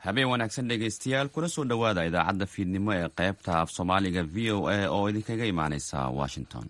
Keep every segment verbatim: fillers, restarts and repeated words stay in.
habeen wanaagsan dhegaystayaal kuna soo dhowaada idaacadda fiidnimo ee qaybta af soomaaliga v o a oo idinkaga imaaneysa washington.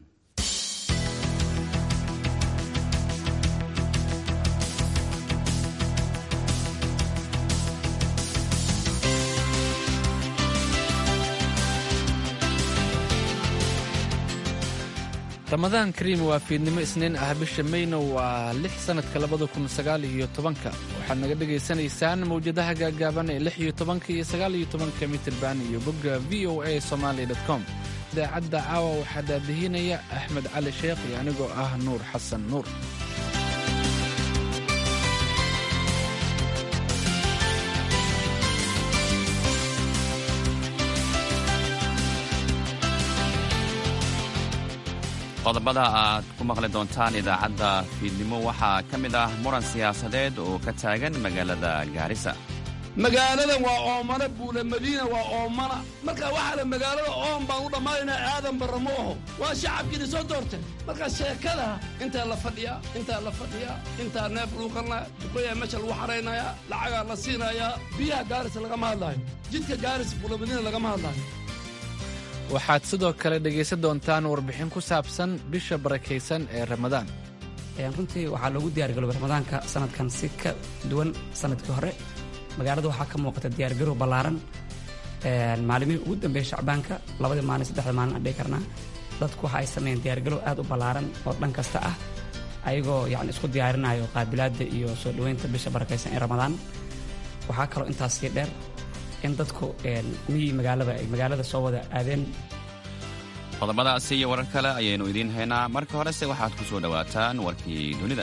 ramadaan kariim waa fiidnimo isniin ah, bisha mayna waa lix sanadka labada kun sagaal iyo tobanka. waxaad naga dhegaysanaysaan mawjadaha gaagaaban ee lix iyo tobanka iyo sagaal iyo tobanka mitirban iyo bogga v o a somali dot com. idaacadda caawa waxaa daadihinaya axmed cali sheekh iyo anigoo ah nuur xasan nuur. qodobada aad ku maqli doontaan idaacadda fiidnimo waxaa ka mid ah muran siyaasadeed oo ka taagan magaalada gaarisa. magaaladan waa oomana buule madiina waa oomana marka waxaa la magaalada oon baan u dhammaanaynaa aadan barra ma aho waa shacabkiina soo doorteen marka sheekada intaa la fadhiyaa intaa la fadhiyaa intaa neef lagu qalnaa duqoyaa meesha lagu xaraynayaa lacagaa la siinayaa biyaha gaaris lagama hadlaayo jidka gaaris buule madiina lagama hadlaayo. waxaad sidoo kale dhegaysan doontaan warbixin ku saabsan bisha barakaysan ee ramadaan. runtii waxaa loogu diyaargalooba ramadaanka sanadkan si ka duwan sanadkii hore. magaalada waxaa ka muuqata diyaargarow ballaaran. maalimihii ugu dambeeya shacbaanka labadii maalin saddexda maalin aan dhihi karnaa dadku waxa ay sameeyeen diyaargarow aad u ballaaran oo dhan kasta ah ayagoo yacni isku diyaarinayo qaabilaadda iyo soo dhoweynta bisha barakaysan ee ramadaan. waxaa kaloo intaas sii dheer in dadku miyii magaalada ay magaalada soo wada aadeen. qodobadaasi iyo warar kale ayaynu idiin haynaa. marka horese waxaad ku soo dhowaataan warkii dunida.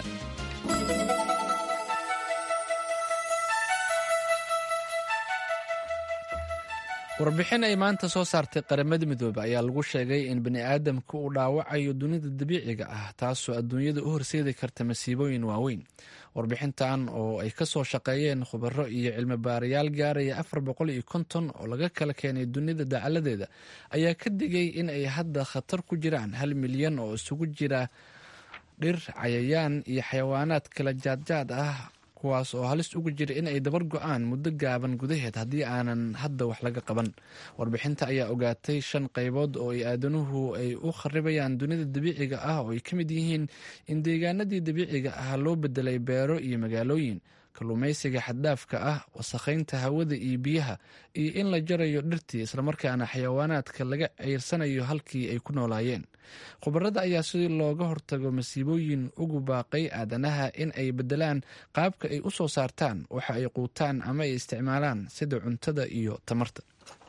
warbixin ay maanta soo saartay qaramada midoobe ayaa lagu sheegay in bini'aadamka uu dhaawacayo dunida dabiiciga ah, taasoo adduunyada u horseedi karta masiibooyin waaweyn. warbixintan oo ay ka soo shaqeeyeen khubaro iyo cilmi baarayaal gaaraya afar boqol iyo konton oo laga kala keenay dunida dacaladeeda ayaa ka digay in ay hadda khatar ku jiraan hal milyan oo isugu jira dhir, cayayaan iyo xayawaanaad kala jaadjaad ah, kuwaas oo halis ugu jira in ay dabar go-aan muddo gaaban gudaheed haddii aanan hadda wax laga qaban. warbixinta ayaa ogaatay shan qaybood oo ay aadanuhu ay u kharibayaan dunida dabiiciga ah, oo ay ka mid yihiin in deegaanadii dabiiciga ah loo bedelay beero iyo magaalooyin, kalluumaysiga xaddaafka ah, wasakhaynta hawada iyo biyaha, iyo in la jarayo dhirtii islamarkaana xayawaanaadka laga ceyrsanayo halkii ay ku noolaayeen. khubarada ayaa si looga hortago masiibooyin ugu baaqay aadanaha in ay bedelaan qaabka ay u soo saartaan waxa ay quutaan ama ay isticmaalaan sida cuntada iyo tamarta.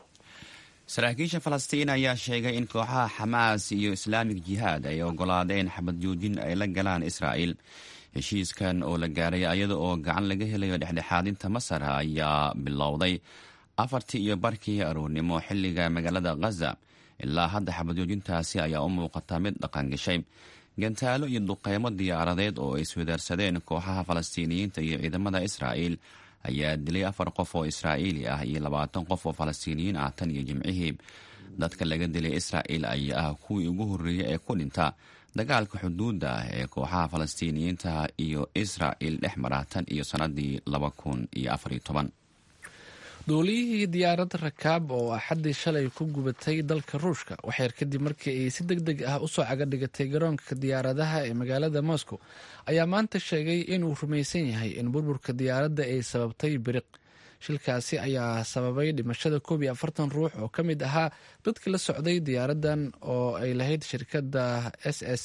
saraakiisha falastiin ayaa sheegay in kooxaha xamaas iyo islaamik jihaad ay ogolaadeen xabad joojin ay la galaan israa'iil. heshiiskan oo la gaaray ayada oo gacan laga helayo dhexdhexaadinta masar ayaa bilowday afartii iyo barkii aroornimo xilliga magaalada ghaza. ilaa hadda xabadjoojintaasi ayaa u muuqata mid dhaqangashay. gantaalo iyo duqeymo diyaaradeed oo ay iswadaarsadeen kooxaha falastiiniyiinta iyo ciidamada israa'iil ayaa dilay afar qof oo israa'iili ah iyo labaatan qof oo falastiiniyiin ah tan iyo jimcihii. dadka laga dilay israa'iil ayaa ah kuwii ugu horreeyey ee ku dhinta dagaalka xuduudda ah ee kooxaha falastiiniyiinta iyo israa'iil dhex mara tan iyo sannadii laba kun iyo afar iyo toban. duuliyihii diyaarad rakaab oo axaddii shalay ku gubatay dalka ruushka waxyar kadib markii ay si deg deg ah usoo caga dhigatay garoonka diyaaradaha ee magaalada moscow ayaa maanta sheegay inuu rumaysan yahay in burburka diyaaradda ay sababtay biriq. shilkaasi ayaa sababay dhimashada koob iyo afartan ruux oo ka mid ahaa dadkii la socday diyaaraddan oo ay lahayd shirkadda s s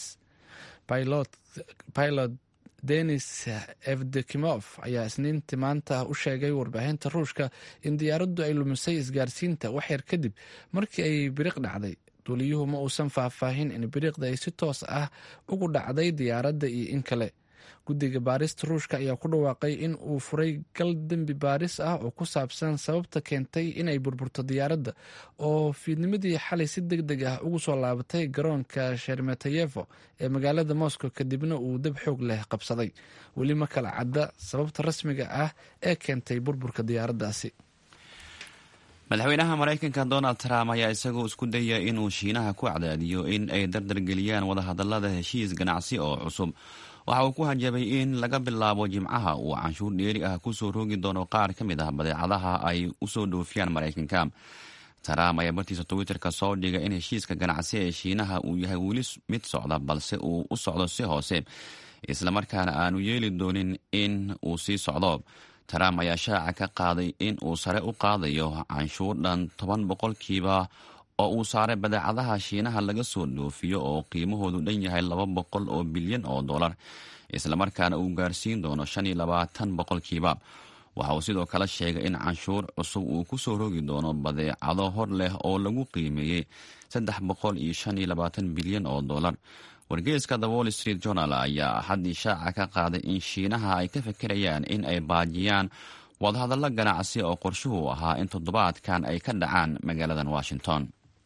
pilot denis evdokimof ayaa isniintii maanta u sheegay warbaahinta ruushka in diyaaraddu ay lumisay isgaarsiinta waxyar kadib markii ay biriq dhacday. duuliyuhu ma uusan faahfaahin in biriqda ay si toos ah ugu dhacday diyaaradda iyo in kale. guddiga baarista ruushka ayaa ku dhawaaqay in uu furay gal dembi baaris ah oo ku saabsan sababta keentay inay burburto diyaaradda oo fiidnimadii xalay si deg deg ah ugu soo laabatay garoonka shermetayevo ee magaalada moscow kadibna uu dab xoog leh qabsaday. weli ma kala cadda sababta rasmiga ah ee keentay burburka diyaaraddaasi. madaxweynaha maraykanka donald trump ayaa isagoo isku daya inuu shiinaha ku cadaadiyo in ay dardargeliyaan wadahadalada heshiis ganacsi oo cusub waxa uu ku hanjabay in laga bilaabo jimcaha uu canshuur dheeri ah kusoo roogi doono qaar ka mid ah badeecadaha ay usoo dhoofiyaan maraykanka. Trump ayaa bartiisa twitterka soo dhigay in heshiiska ganacsi ee shiinaha uu yahay weli mid socda, balse uu u socdo si hoose, islamarkaana aanu yeeli doonin in uu sii socdo. Trump ayaa shaaca ka qaaday in uu sare u qaadayo canshuur dhan toban boqolkiiba oo uu saaray badeecadaha shiinaha laga soo dhoofiyo oo qiimahoodu dhan yahay laba boqol oo bilyan oo dollar, islamarkaana uu gaarsiin doono shan iyo labaatan boqolkiiba. waxa uu sidoo kale sheegay in canshuur cusub uu ku soo rogi doono badeecado hor leh oo lagu qiimeeyey saddex boqol iyo shan iyo labaatan bilyan oo dollar. wargeyska The Wall Street Journal ayaa axaddii shaaca ka qaaday in shiinaha ay ka fekerayaan in ay baajiyaan wadahadallo ganacsi oo qorshuhu ahaa in toddobaadkan ay ka dhacaan magaaladan Washington.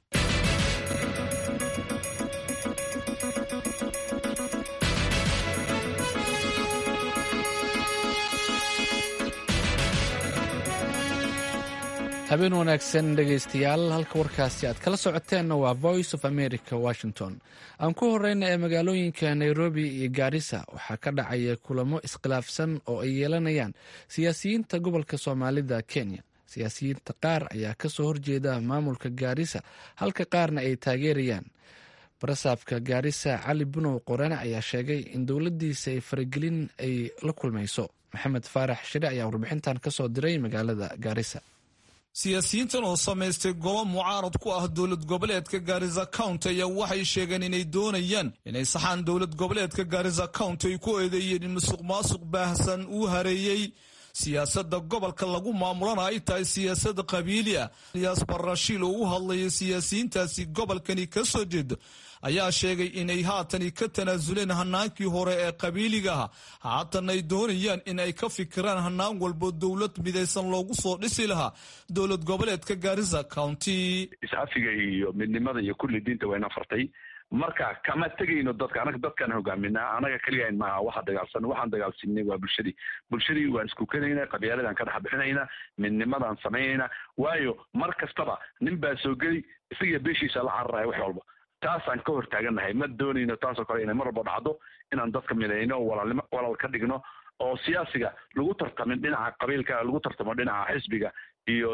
habeen wanaagsan dhegaystayaal, halka warkaasi aad kala socoteenna waa Voice of America Washington. aan ku horeyna ee magaalooyinka Nairobi iyo Garissa waxaa ka dhacaya kulamo iskhilaafsan oo ay yeelanayaan siyaasiyiinta gobolka Soomaalida Kenya. siyaasiyiinta qaar ayaa kasoo horjeeda maamulka Garissa halka qaarna ay taageerayaan. barasaabka Garissa Cali Bunow Qorane ayaa sheegay in dowladiisa ay faragelin ay la kulmayso. Maxamed Faarax Shire ayaa warbixintan kasoo diray magaalada Garissa. siyaasiyiintan oo samaystay golo mucaarad ku ah dowlad goboleedka Garissa County ayaa waxay sheegeen inay doonayaan inay saxaan dowlad goboleedka Garissa County ay ku eedeeyeen in musuqmaasuq baahsan uu hareeyay siyaasadda gobolka lagu maamulana ay tahay siyaasad qabiili ah. Ilyas Barashiil oo u hadlayay siyaasiyiintaasi gobolkani ka soo jeeda ayaa sheegay inay haatan ka tanaasuleen hanaankii hore ee qabiiliga ah, haatan ay doonayaan in ay ka fikiraan hanaan walbo dowlad midaysan loogu soo dhisi lahaa dowlad goboleedka Garissa County. Is-afiga iyo midnimada iyo kulli diinta wayna fartay, marka kama tegayno dadka anaga dadkan hogaaminaa anaga kaliya in maaha waxa dagaalsan waxaan dagaalsinay waa bulshadii bulshadii waan isku keenayna qabyaaladaan ka dhex bixinayna midnimadaan samaynayna waayo mar kastaba nin baa soo geli isaga beeshiisa la cararayo wax walba taasaan ka hortaaganahay ma doonayno taasoo kale inay mar walba dhacdo inaan dadka midayno walaalnimo walaal ka dhigno oo siyaasiga lagu tartamin dhinaca qabiilka lagu tartamo dhinaca xisbiga iyo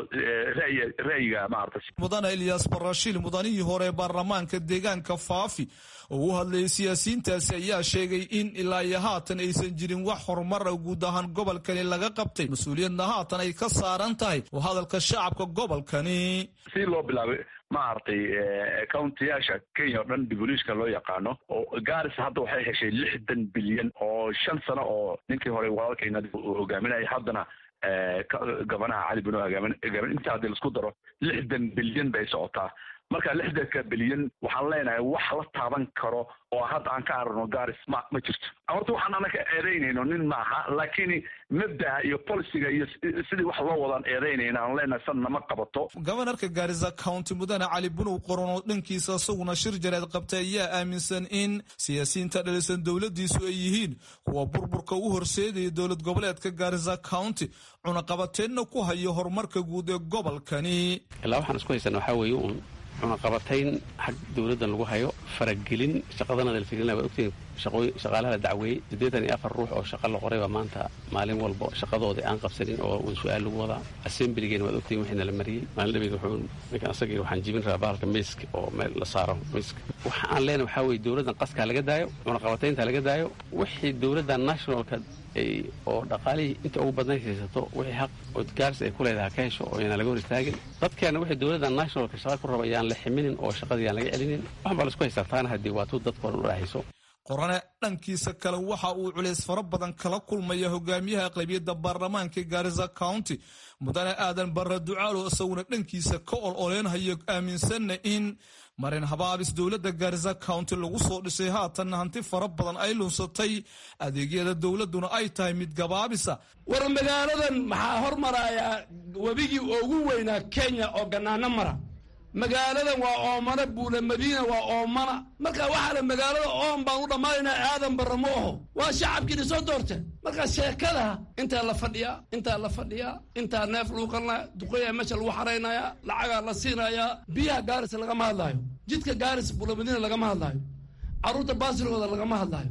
ra'yiga maarta. mudane Ilyas Barashiil mudanihii hore baarlamaanka deegaanka Faafi oo u hadlayay siyaasiyiintaasi ayaa sheegay in ilaa iyo haatan aysan jirin wax horumar guud ahaan gobolkani laga qabtay, mas-uuliyadna haatan ay ka saaran tahay oo hadalka shacabka gobolkani si loo bilaabay maartay county-yaasha Kenya oo dhan devolutionka loo yaqaano oo Garissa hadda waxay heshay lixdan bilyan oo shan sano oo ninkii hore walaalkayna hogaaminayay haddana gabanaha Cali Bunow hogaamin inta hadii la isku daro lixdan bilyan bay socotaa. marka lixdanka bilyan waxaan leenahay wax la taaban karo oo hadda aan ka aragno Garissa ma ma jirto. horta waxaan anaga eedeynayno nin maaha, laakiin mabda'a iyo polisiga iyo sidii wax loo wadaan eedeynayna aan leenahay san nama qabato. gobolka Garissa County mudane Cali Bunow Qorano dhankiisa isaguna shir jaraad qabtay ayaa aaminsan in siyaasiyiinta dhalisan dowladiisu ay yihiin kuwa burburka u horseedaya dowlad goboleedka Garissa County cunaqabateenna ku hayo horumarka guud ee gobolkani. ilaa waxaan isku haysan waxa weeye uun cunaqabatayn xag dowladdan lagu hayo faragelin shaqadana dalfiilina waa ogtiin shaqaalaha la dacweeyey siddeetan iyo afar ruux oo shaqo la qoray baa maanta maalin walba shaqadoodii aan qabsanin oo uun su-aal lagu wadaa. assemblygeena waad ogtiin wixiina la mariyey maalin dhabeed wuxuu ninkan asagii waxaan jibin rabaa bahalka miiska oo meel la saaro miiska. waxa aan leenahay waxaa weeye dowladdan qaskaa laga daayo cunaqabataynta laga daayo wixii dowladdan nationalka oo dhaqaalihii inta ugu badnay haysato wixii xaq oo Garissa ay ku leedahay ka hesho oo ayna laga hor istaagin. dadkeena wixii dowladda nationalka shaqa ku raba ayaan la ximinin oo shaqadii aan laga celinin. waxaan baa la isku haystaan haddii waa tuu dadka hore u dhahayso. Qorane dhankiisa kale waxa uu culays fara badan kala kulmaya hogaamiyaha aqlabiyadda baarlamaanka Garissa County mudane Aadan Barre Ducaalo isaguna dhankiisa ka ololeynaya aaminsanna in marin habaabis dowladda Garissa County lagu soo dhisay haatan hanti fara badan ay lunsatay adeegyada dowladuna ay tahay mid gabaabisa. war magaaladan maxaa hormaraya wabigii ugu weynaa Kenya oo ganaano mara. magaaladan waa oomana buule madiina waa oomana marka waxa la magaalada oom baan u dhamaynaa aadan baramo oo waa shacabkii soo doortay. marka sheekada inta la fadhiya inta la fadhiya inta neef lagu qalna duqeeya meesha lagu xareynaya lacaga la siinaya biyaha Garissa laga ma hadlayo jidka Garissa buule madiina laga ma hadlayo caruurta baasirooda laga ma hadlayo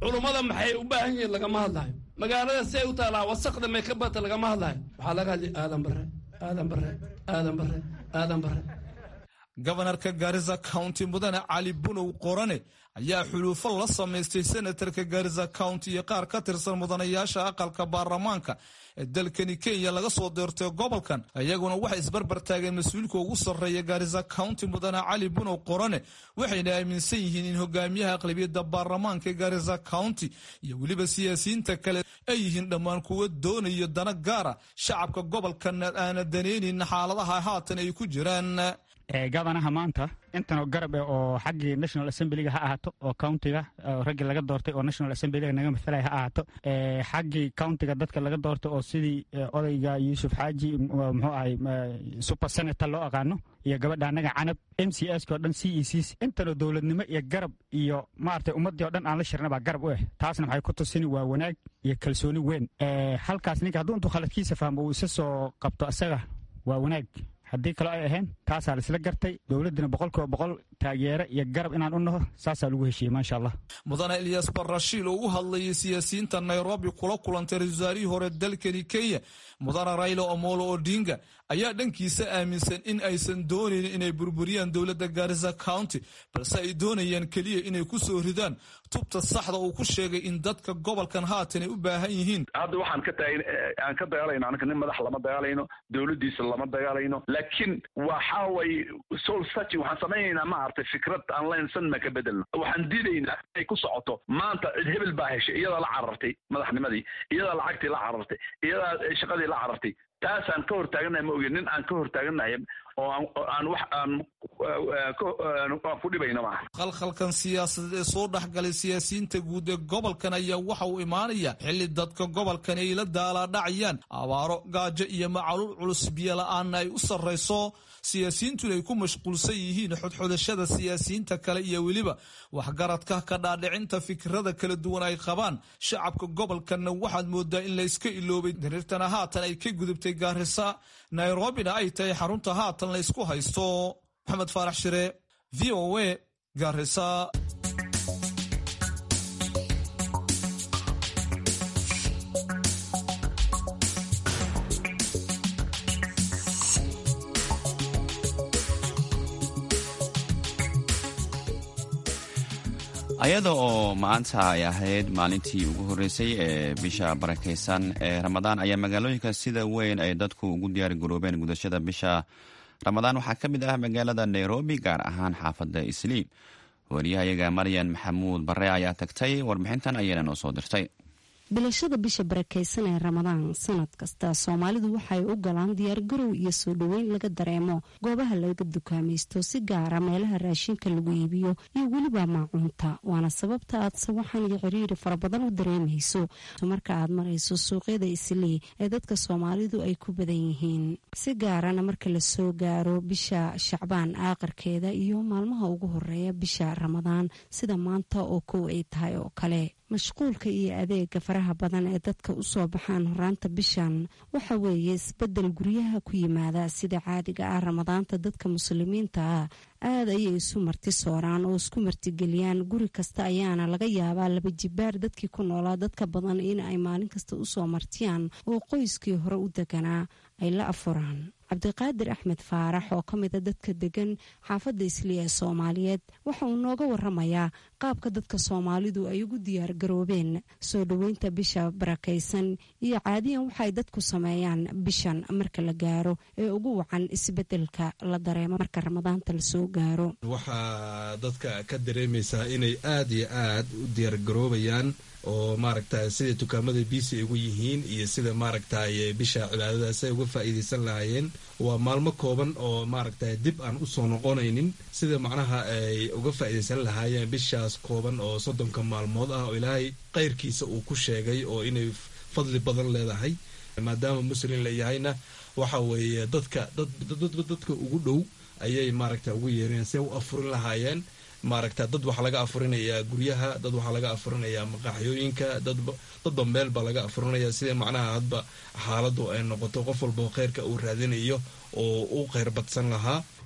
culummada maxay u baahan yihiin lagama hadlayo magaalada see u taalaa wasaqda may ka bata lagama hadlayo waxaa laga hadlay aadan bare aadan bare aadan bare aadan bare gobanarka Garissa County mudane Cali Bunow Qorane ayaa xuluufo la samaystay senatarka Garissa County iyo qaar ka tirsan mudanayaasha aqalka baarlamaanka ee dalkani Kenya laga soo doortay gobolkan ayaguna waxay isbarbar taageen mas'uulka ugu sarreeya Garissa County mudane Cali Bunow Qorane waxayna aaminsan yihiin in hogaamiyaha aqlabiyadda baarlamaanka ee Garissa County iyo waliba siyaasiyiinta kale ay yihiin dhammaan kuwa doonaya dana gaara shacabka gobolkan aan daneynin xaaladaha haatan ay ku jiraan gabanaha maanta intan garab oo xaqii National Assembly ha ahaato oo countiga ragga laga doortay oo National Assembly naga mathalay ha ahaato xaqii countiga dadka laga doortay oo sidii odayga Yusuf Haji muxuu ahay super senator loo aqaano iyo gabadha anaga canab M C S ko dhan C E C intan dawladnimo iyo garab iyo maartay ummadii oo dhan aan la shirnaba garab u ah taasna waxay ku tusini waa wanaag iyo kalsooni weyn ee halkaas ninka hadduu intuu khaladkiisa fahmo uu isa soo qabto asaga waa wanaag haddii kale ay ahayn taasaa la isla gartay dowladana boqolkiiba boqol taageero iyo garab inaan u naho saasaa lagu heshiiyey maasha allah mudane Ilyas Barashiil oo u hadlayay siyaasiyiinta Nairobi kula kulantay wasaarihii hore dalkani Kenya mudane Raila Amolo Odinga ayaa dhankiisa aaminsan in aysan doonayn inay burburiyaan dowladda Garissa County balse ay doonayaan kaliya inay ku soo ridaan tubta saxda uu ku sheegay in dadka gobolkan haatan ay u baahan yihiin hadda waxaan ka taagay aan ka dagaalayno anaka nin madax lama dagaalayno dowladdiisa lama dagaalayno laakiin waxa way soul searching waxaan sameeynaa ma artay fikrad aan la insan ma ka bedelno waxaan diidaynaa ay ku socoto maanta cid hebel baa heshay iyada la carartay madaxnimadii iyada lacagtii la carartay iyada shaqadii la carartay taasaan ka hortaaganahay ma ogin nin aan ka hortaaganahay oo aan wax aan ku dhibayno maaha khalkhalkan siyaasadeed ee soo dhexgalay siyaasiyiinta guud ee gobolkan ayaa waxa uu imaanaya xilli dadka gobolkan ay la daalaadhacayaan abaaro gaajo iyo macaluul culus biyo la'aana ay u sarrayso siyaasiyiintuna ay ku mashquulsan yihiin xodxodashada siyaasiyiinta kale iyo weliba waxgaradka ka dhaadhicinta fikrada kala duwan ay qabaan shacabka gobolkanna waxaad moodaa in la iska iloobay dariirtana haatan ay ka gudubtay Garissa Nairobina ay tahay xarunta haatan la isku haysto Maxamed Faarax Shire V O A Garissa ayada oo maanta ay ahayd maalintii ugu horreysay ee bisha barakaysan ee Ramadaan ayaa magaalooyinka sida weyn ay dadku ugu diyaar garoobeen gudashada bisha Ramadaan waxaa ka mid ah magaalada Nairobi gaar ahaan xaafadda Islii wariyahayaga Maryan Maxamuud Barre ayaa tagtay warbixintan ayayna noo soo dirtay bilashada bisha barakaysan ee Ramadaan sanad kasta Soomaalidu waxay u galaan diyaar garow iyo soo dhaweyn laga dareemo goobaha laga dukaamaysto si gaar ah meelaha raashinka lagu iibiyo iyo waliba maacuunta waana sababta aad sawaxan iyo xiriir fara badan u dareemayso marka aad marayso suuqyada Islii ee dadka Soomaalidu ay ku badan yihiin si gaar ah marka la soo gaaro bisha Shacbaan aakhirkeeda iyo maalmaha ugu horeeya bisha Ramadaan sida maanta oo koow ay tahay oo kale mashquulka iyo adeega faraha badan ee dadka u soo baxaan horaanta bishan waxa weeye isbedel guryaha ku yimaada sida caadiga ah Ramadaanta dadka muslimiinta ah aad ayay isu marti sooraan oo isku martigeliyaan guri kasta ayaana laga yaabaa laba jibaar dadkii ku noolaa dadka badan in ay maalin kasta u soo martiyaan oo qoyskii hore u deganaa ay la afuraan Cabdiqaadir Axmed Faarax oo ka mid ah dadka degan xaafadda Islii ee Soomaaliyeed waxa uu nooga waramayaa qaabka dadka Soomaalidu ay ugu diyaar garoobeen soo dhaweynta bisha barakaysan iyo caadiyan waxay dadku sameeyaan bishan marka la gaaro ee ugu wacan isbedelka la dareemo marka Ramadaanta la soo gaaro waxaa dadka ka dareemaysaa inay aad iyo aad u diyaar garoobayaan oo maaragtay sida dukaamada biisi ugu yihiin iyo sida maaragtay bisha cibaadadaas ay uga faa'iideysan lahaayeen waa maalmo kooban oo maaragtay dib aan u soo noqonaynin sida macnaha ay uga faa'iideysan lahaayeen bishaas kooban oo soddonka maalmood ah oo ilaahay qayrkiisa uu ku sheegay oo inay fadli badan leedahay maadaama muslim la yahayna waxa weeye dadka dadka ugu dhow ayay maaragtay ugu yeereen si u afurin lahaayeen maaragta dad waxa laga afurinayaa guryaha dad waxa laga afurinayaa maqaaxyooyinka dad dadba meel baa laga afurinayaa sida macnaha hadba xaaladu ay noqoto qof walba khayrka uu raadinayo oo uu khayr badsan lahaa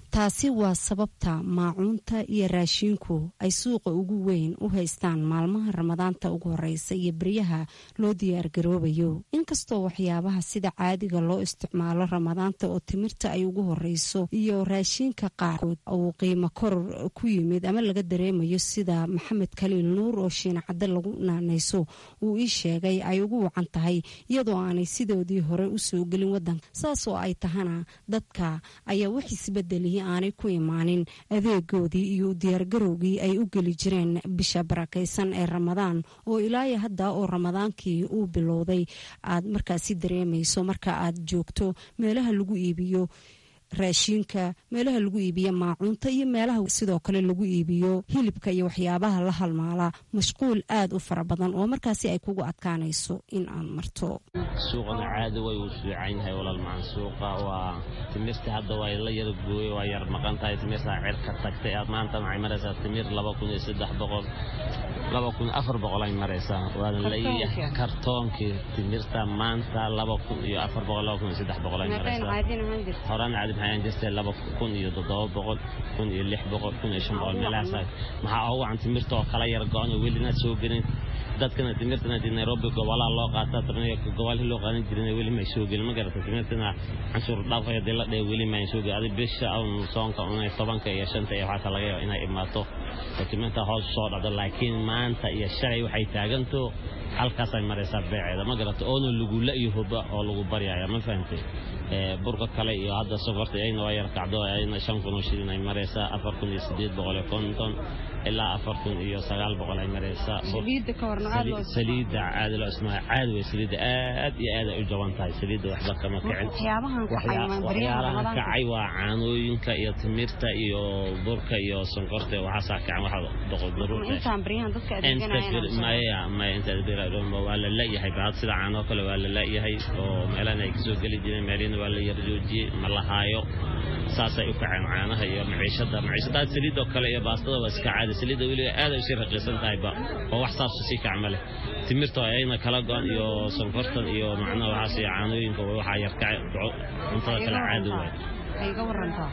taasi waa sababta maacuunta iyo raashiinku ay suuqa ugu weyn u haystaan maalmaha ramadaanta ugu horeysa iyo beryaha loo diyaargaroobayo. inkastoo waxyaabaha sida caadiga loo isticmaalo ramadaanta oo timirta ay ugu horeyso iyo raashinka qaarkood uu qiimo koror ku yimid ama laga dareemayo, sida maxamed kaliil nuur oo shiinacadda lagu naanayso uu ii sheegay ay ugu wacan tahay iyadoo aanay sidoodii hore u soo gelin wadanka. saas oo ay tahana dadka ayaa wax isbedelihii aanay ku imaanin adeegoodii iyo diyaargarowgii ay u geli jireen bisha barakaysan ee ramadaan oo ilaa hadda oo ramadaankii uu bilowday aad markaasi dareemayso marka aad joogto meelaha lagu iibiyo raashinka, meelaha lagu iibiyo maacuunta iyo meelaha sidoo kale lagu iibiyo hilibka iyo waxyaabaha la halmaala, mashquul aad u fara badan oo markaasi ay kugu adkaanayso in aan marto. suuqana caadi way u fiican yahay walaal macaan. suuqa waa timirta hadda waa la yar gooyay, waa yar maqan tahay. timirta cirka tagtay aad maanta maxay maraysaa timir laba kun iyo saddex boqol laba kun afar boqol ay maraysaa. waa leeyahay kartoonkii timirta maanta laba kun iyo afar boqol laba kun iyo saddex boqol ay maraysaa. horaan caadi maxay jirtay laba kun iyo toddoba boqol kun iyo lix boqol kun iyo shan boqol meelahaas. maxaa ugu wacan timirta oo kala yar go'an oo welina soo gelin dadkana timirtana di Nairobi gobolada loo qaataa tarniga gobolada loo qaadan jiray weli ma soo gelin. ma garatay timirtana canshuur dhaaf ay dila dhay weli ma soo gelin. bisha oo soonka unay tobanka iyo shanta iyo waxa laga yaabaa inay imaato timirta hoos soo dhacdo, laakiin maanta iyo shalay waxay taaganto halkaas ay maraysaa beeceeda. ma garatay oo lagu la iyo huba oo lagu baryaaya. ma fahantay ee burka kale iyo hadda sokorta ayna waa yar kacdo ayna shan kun oo shilin ay maraysaa. afar kun iyo siddeed boqol iyo konton ilaa afar kun iyo sagaal boqol ay maraysaa. saliida ka warna aad loo saliida aad loo ismaa caad way saliida aad iyo aad u jaban tahay. saliida waxba kama kicin. waxyaabahan waxyaabahan kacay waa caanooyinka iyo timirta iyo burka iyo sonkorta waxa saacan waxa doqod daruurta. intaan bariyahan dadka adeeganayaan maya ma inta beeraadon waa la leeyahay baad sida caano kale waa la leeyahay oo meelan ay soo gali jireen meelina waa la yar joojiyay ma lahaayo. saasay u kaceen caanaha iyo maciishada maciishada saliida kale iyo baastada waa iska caadi. saliida weli aad ay sii raqiisan tahay ba oo wax saas si kacmale. timirta ayna kala go'an iyo sonkortan iyo macnaha waxa si caanooyinka waxa yar kacay cuntada kala caadi way ay ga warantaa.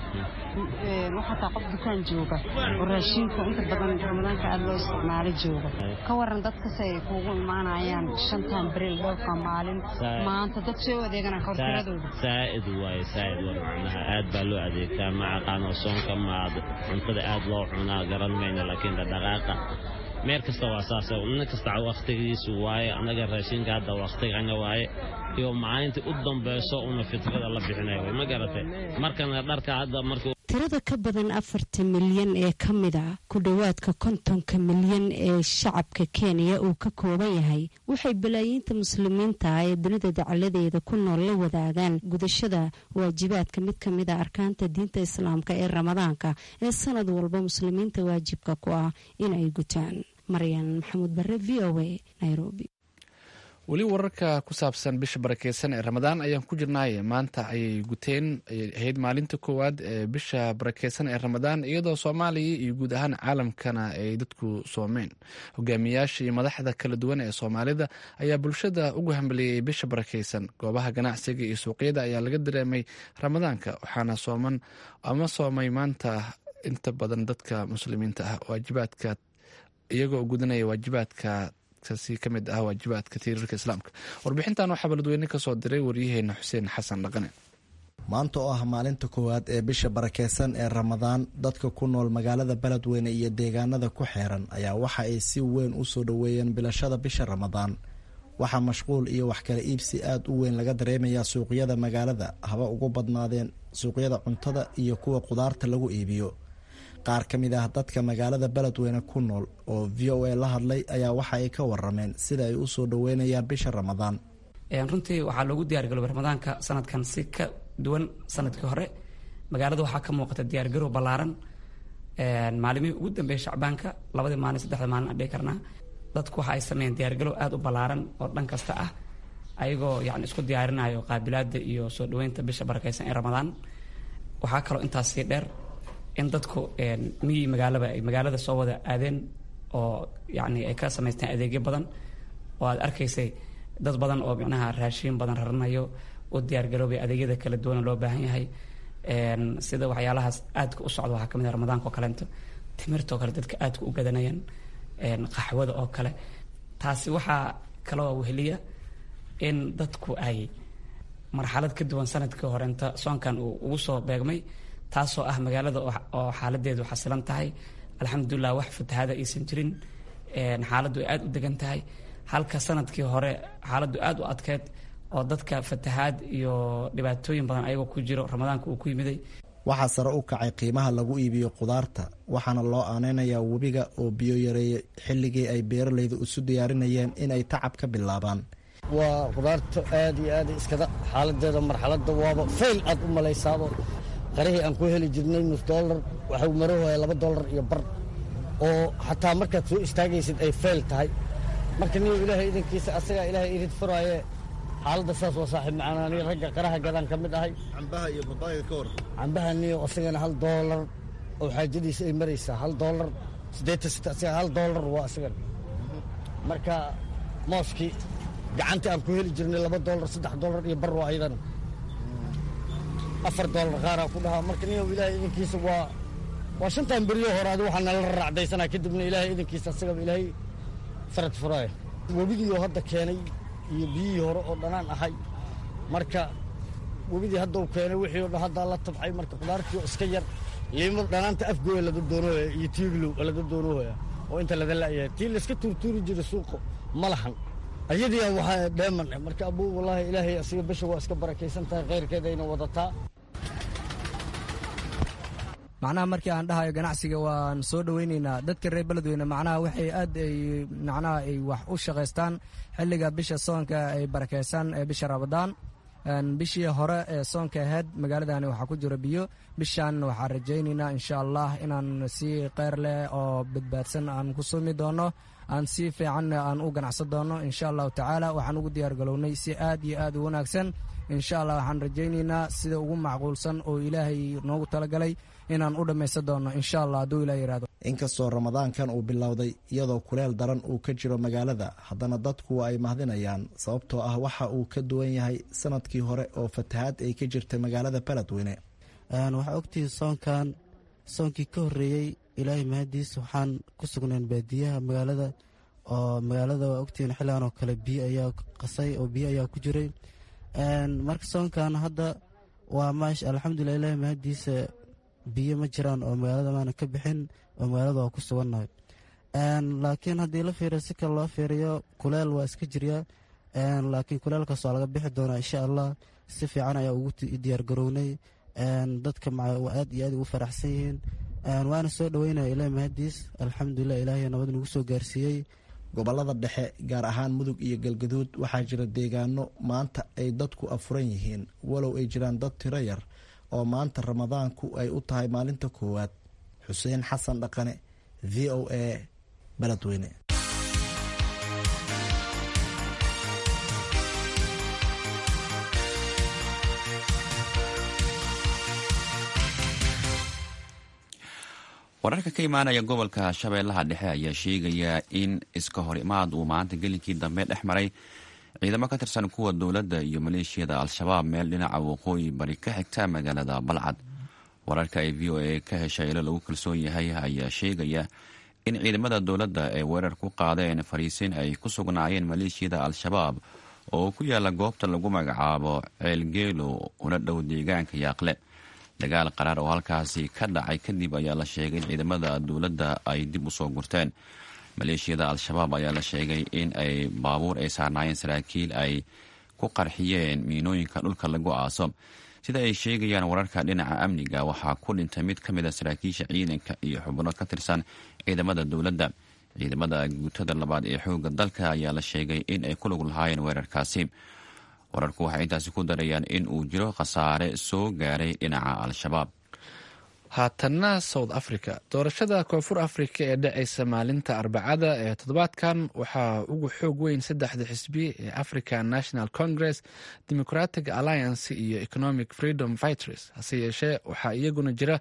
ee waxa taa qof dukaan jooga oo raashinka inta badan ramadaanka aad loo isticmaalo jooga. ka waran dadka say kuugu imaanayaan shantan baril dhowrka maalin maanta dad soo adeegana kortiradooda saa'id way saa'id war macnaha aad baa loo adeegtaa ma aqaan soonka ma cuntada aad loo cunaa garan mayna, laakiin dhaqaaqa meel kasta waa saas oo in kasta waqtigiisu waaye. anaga raashinka hadda waqtiga waaye iyo maalinta u dambayso una fitrada la bixinayo. ma garatay markana dharka hadda markii tirada ka badan afartan milyan ee ka mid ah ku dhowaadka kontonka milyan ee shacabka Kenya uu ka kooban yahay waxay balaayiinta muslimiinta ee dunida dacaladeeda ku nool la wadaagaan gudashada waajibaadka mid ka mid ah arkaanta diinta Islaamka ee Ramadaanka ee sanad walba muslimiinta waajibka ku ah in ay gutaan. Maryan Maxamuud Barre, V O A, Nairobi. weli wararka ku saabsan bisha barakeysan ee ramadaan ayaan ku jirnaaye. maanta ayay guteen ahayd maalinta koowaad ee bisha barakeysan ee ramadaan, iyadoo soomaaliya iyo guud ahaan caalamkana ay dadku soomeen. hogaamiyaasha iyo madaxda kala duwan ee soomaalida ayaa bulshada ugu hambeliyey bisha barakeysan. goobaha ganacsiga iyo suuqyada ayaa laga dareemay ramadaanka, waxaana sooman ama soomay maanta inta badan dadka muslimiinta ah waajibaadka iyagoo gudanaya waajibaadka si ka mid ah waajibaadka tiirarka islaamka. warbixintan waxaa baladweyne ka soo diray waryaheena xuseen xasan dhaqane. maanta oo ah maalinta koowaad ee bisha barakeysan ee ramadaan, dadka ku nool magaalada beledweyne iyo deegaanada ku xeeran ayaa waxa ay si weyn u soo dhoweeyeen bilashada bisha ramadaan. waxaa mashquul iyo wax kala iibsi aad u weyn laga dareemayaa suuqyada magaalada, haba ugu badnaadeen suuqyada cuntada iyo kuwa qudaarta lagu iibiyo. qaar ka mid ah dadka magaalada beledweyne ku nool oo V O A la hadlay ayaa waxa ay ka warameen sida ay u soo dhaweynayaan bisha ramadaan. runtii waxaa loogu diyaargalooba ramadaanka sanadkan si ka duwan sanadkii hore. magaalada waxaa ka muuqata diyaargarow ballaaran. maalimihii ugu dambeeyay shacbaanka labadii maalin saddexda maalin aan dhihi karnaa dadku waxa ay sameeyeen diyaargalow aad u ballaaran oo dhan kasta ah, ayagoo yacni isku diyaarinayo qaabilaada iyo soo dhaweynta bisha barakeysan ee ramadaan. waxaa kaloo intaas sii dheer in dadku miyi magaalaba ay magaalada soo wada aadeen oo yacni ay ka samaysteen adeegyo badan oo aad arkaysay dad badan oo micnaha raashiin badan raranayo u diyaargaroobay adeegyada kala duwan loo baahan yahay. sida waxyaalahaas aadka u socda waxaa kamid ah ramadaanka oo kaleento timirta oo kale dadka aadka u gadanayaan qaxwada oo kale taasi waxaa kaloo weheliya in dadku ay marxalad ka duwan sanadkii horeenta soonkan uu ugu soo beegmay taasoo ah magaalada oo xaaladeedu xasilan tahay alxamdulilah wax fatahaada aysan jirin xaaladdu ay aada u degan tahay halka sanadkii hore xaaladdu aada u adkeed oo dadka fatahaad iyo dhibaatooyin badan ayagoo ku jiro ramadaanka uu ku yimiday waxaa sare u kacay qiimaha lagu iibiyo khudaarta waxaana loo aaneynayaa webiga oo biyo yareeyay xilligii ay beeralaydu isu diyaarinayeen inay tacab ka bilaabaan waa khudaarta aad iyo aad iskada xaaladeeda marxaladda waaba fayl aad u malaysaabo qarihii aan ku heli jirnay nus dollar waxau marahooya laba dollar iyo bar oo xataa markaad soo istaagaysid ay fayl tahay marka niyo ilaahay idankiisa asagaa ilaahay idin furaaye xaaladda saas waa saaxiib macaanaani ragga qaraha gadaan ka mid ahay cambaha iyo babaayga ka war cambaha niyo asagana hal dollar oo xaajadiisa ay maraysaa hal dollar siddeetan sita asaga hal dollar waa asagana marka mooskii gacantii aan ku heli jirnay laba dollar saddex dollar iyo bar waa ayadana afar dollar qaaraa ku dhahaa marka niyow ilaahay idinkiisa waa waa shantan beriyo horaadi waxaa nala raacdaysanaa kadibna ilaahay idinkiisa asagaba ilaahay farad furaaya webigiioo hadda keenay iyo biyihii hore oo dhanaan ahay marka webidii haddau keenay wixii o dhan haddaa la tabcay marka khudaartii oo iska yar liimo dhanaanta afgooya laga doonooya iyo tiiglow laga doonooya oo inta lada la'yahay tii layska tuurtuuri jiray suuqo ma lahan ayadiia waxaa dheeman marka abuu wallaahi ilaahay asiga bisha waa iska barakaysan tahay khayrkeedayna wadataa macnaha markii aan dhahayo ganacsiga waan soo dhoweynaynaa dadka reer beledweyne macnaha waxay aad ay macnaha ay wax u shaqaystaan xilliga bisha soonka ay barakaysan ee bisha ramadaan bishii hore ee soonka ahayd magaaladani waxaa ku jira biyo bishaan waxaan rajaynaynaa insha allah inaan si kheyr leh oo badbaadsan aan ku sumi doono aan si fiican aan u ganacsan doono insha allahu tacaala waxaan ugu diyaar galownay si aad iyo aad u wanaagsan insha allah waxaan rajaynaynaa sida ugu macquulsan oo ilaahay noogu talagalay inaan u dhammaysan doono insha allah hadduu ilah yihahdo inkastoo ramadaankan uu bilowday iyadoo kuleel daran uu ka jiro magaalada haddana dadku ay mahdinayaan sababtoo ah waxa uu ka duwan yahay sanadkii hore oo fatahaad ay ka jirtay magaalada beledweyne waxaa ogtihi soonkan soonkii ka horreeyey ilaahay mahadiis waxaan ku sugnayn baadiyaha magaalada oo magaalada waa ogtihiin xilligan oo kale biyo ayaa qasay oo biyo ayaa ku jiray marka soonkan hadda waa maash alxamdulilah ilaahay mahadiisa biyo ma jiraan oo magaalada maana ka bixin oo magaalada waa ku sugannahay laakiin haddii la fiiriyo si kale loo fiiriyo kuleel waa iska jirya laakiin kuleelkaas waa laga bixi doonaa insha allah si fiican ayaa ugu diyaargarownay dadka aad iyo aad ugu faraxsan yihiin waana soo dhoweynaya ilaahay mahadiis alxamdulilah ilaahay nabad nagu soo gaarsiiyey gobollada dhexe gaar ahaan mudug iyo galgaduud waxaa jira deegaano maanta ay dadku afuran yihiin walow ay jiraan dad tiro yar oo maanta ramadaanku ay u tahay maalinta koowaad xuseen xasan dhaqane v o a beledweyne wararka ka imaanaya gobolka shabeellaha dhexe ayaa sheegaya in iska hor imaad uu maanta gelinkii dambe dhex maray ciidamo ka tirsan kuwa dowladda iyo maleeshiyada al-shabaab meel dhinaca waqooyi bari ka xigta magaalada balcad wararka ay v o a ka heshay ilo lagu kalsoon yahay ayaa sheegaya in ciidamada dowladda ay weerar ku qaadeen fariisin ay ku sugnaayeen maleeshiyada al-shabaab oo ku yaala goobta lagu magacaabo ceelgeelo una dhow deegaanka yaaqle dagaal qaraar oo halkaasi ka dhacay kadib ayaa la sheegay in ciidamada dowladda ay dib u soo gurteen maleeshiyada al-shabaab ayaa la sheegay in ay baabuur ay saarnaayeen saraakiil ay ku qarxiyeen miinooyinka dhulka lagu aaso sida ay sheegayaan wararka dhinaca amniga waxaa ku dhintay mid ka mid a saraakiisha ciidanka iyo xubno ka tirsan ciidamada dowladda ciidamada guutada labaad ee xoogga dalka ayaa la sheegay in ay ku lug lahaayeen weerarkaasi wararku waxay intaasi ku darayaan in uu jiro khasaare soo gaaray dhinaca al-shabaab haatanna south africa doorashada koonfur africa ee dhacaysa maalinta arbacada ee toddobaadkan waxaa ugu xoog weyn saddexda xisbi ee african national congress democratic alliance iyo economic freedom fighters hase yeeshee waxaa iyaguna jira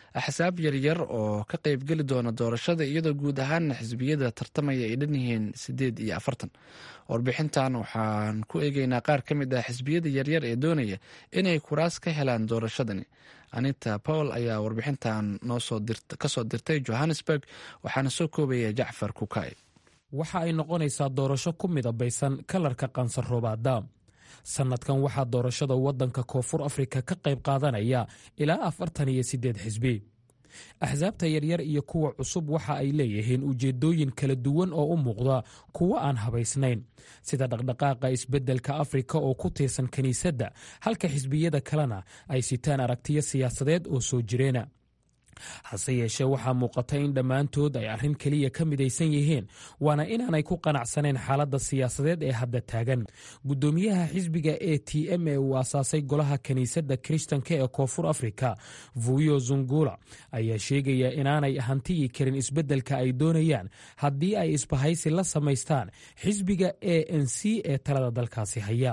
axsaab yaryar oo ka qaybgeli doona doorashada iyadoo guud ahaana xisbiyada tartamaya ay dhan yihiin sideed iyo afartan. warbixintan waxaan ku eegeynaa qaar ka mid ah xisbiyada yaryar ee doonaya inay kuraas ka helaan doorashadani. anita pawl ayaa warbixintan kasoo dirtay johannesburg, waxaana soo koobaya jacfar kukay. waxa ay noqonaysaa doorasho ku midabaysan kalarka qansaroobaada. sanadkan waxaa doorashada wadanka koonfur afrika ka qayb qaadanaya ilaa afartan iyo sideed xisbi. axsaabta yaryar iyo kuwa cusub waxa ay leeyihiin ujeedooyin kala duwan oo u muuqda kuwo aan habaysnayn, sida dhaqdhaqaaqa isbeddelka afrika oo ku tiirsan kiniisadda, halka xisbiyada kalena ay sitaan aragtiyo siyaasadeed oo soo jireena. hase yeeshee waxaa muuqata in dhammaantood ay arrin keliya ka midaysan yihiin, waana inaanay ku qanacsanayn xaaladda siyaasadeed ee hadda taagan. guddoomiyaha xisbiga a t m ee uu aasaasay golaha kiniisadda kiristanka ee koonfur afrika, vuyo zungula, ayaa sheegaya inaanay hantiyi karin isbeddelka ay doonayaan haddii ay isbahaysi la samaystaan xisbiga a n c ee talada dalkaasi haya.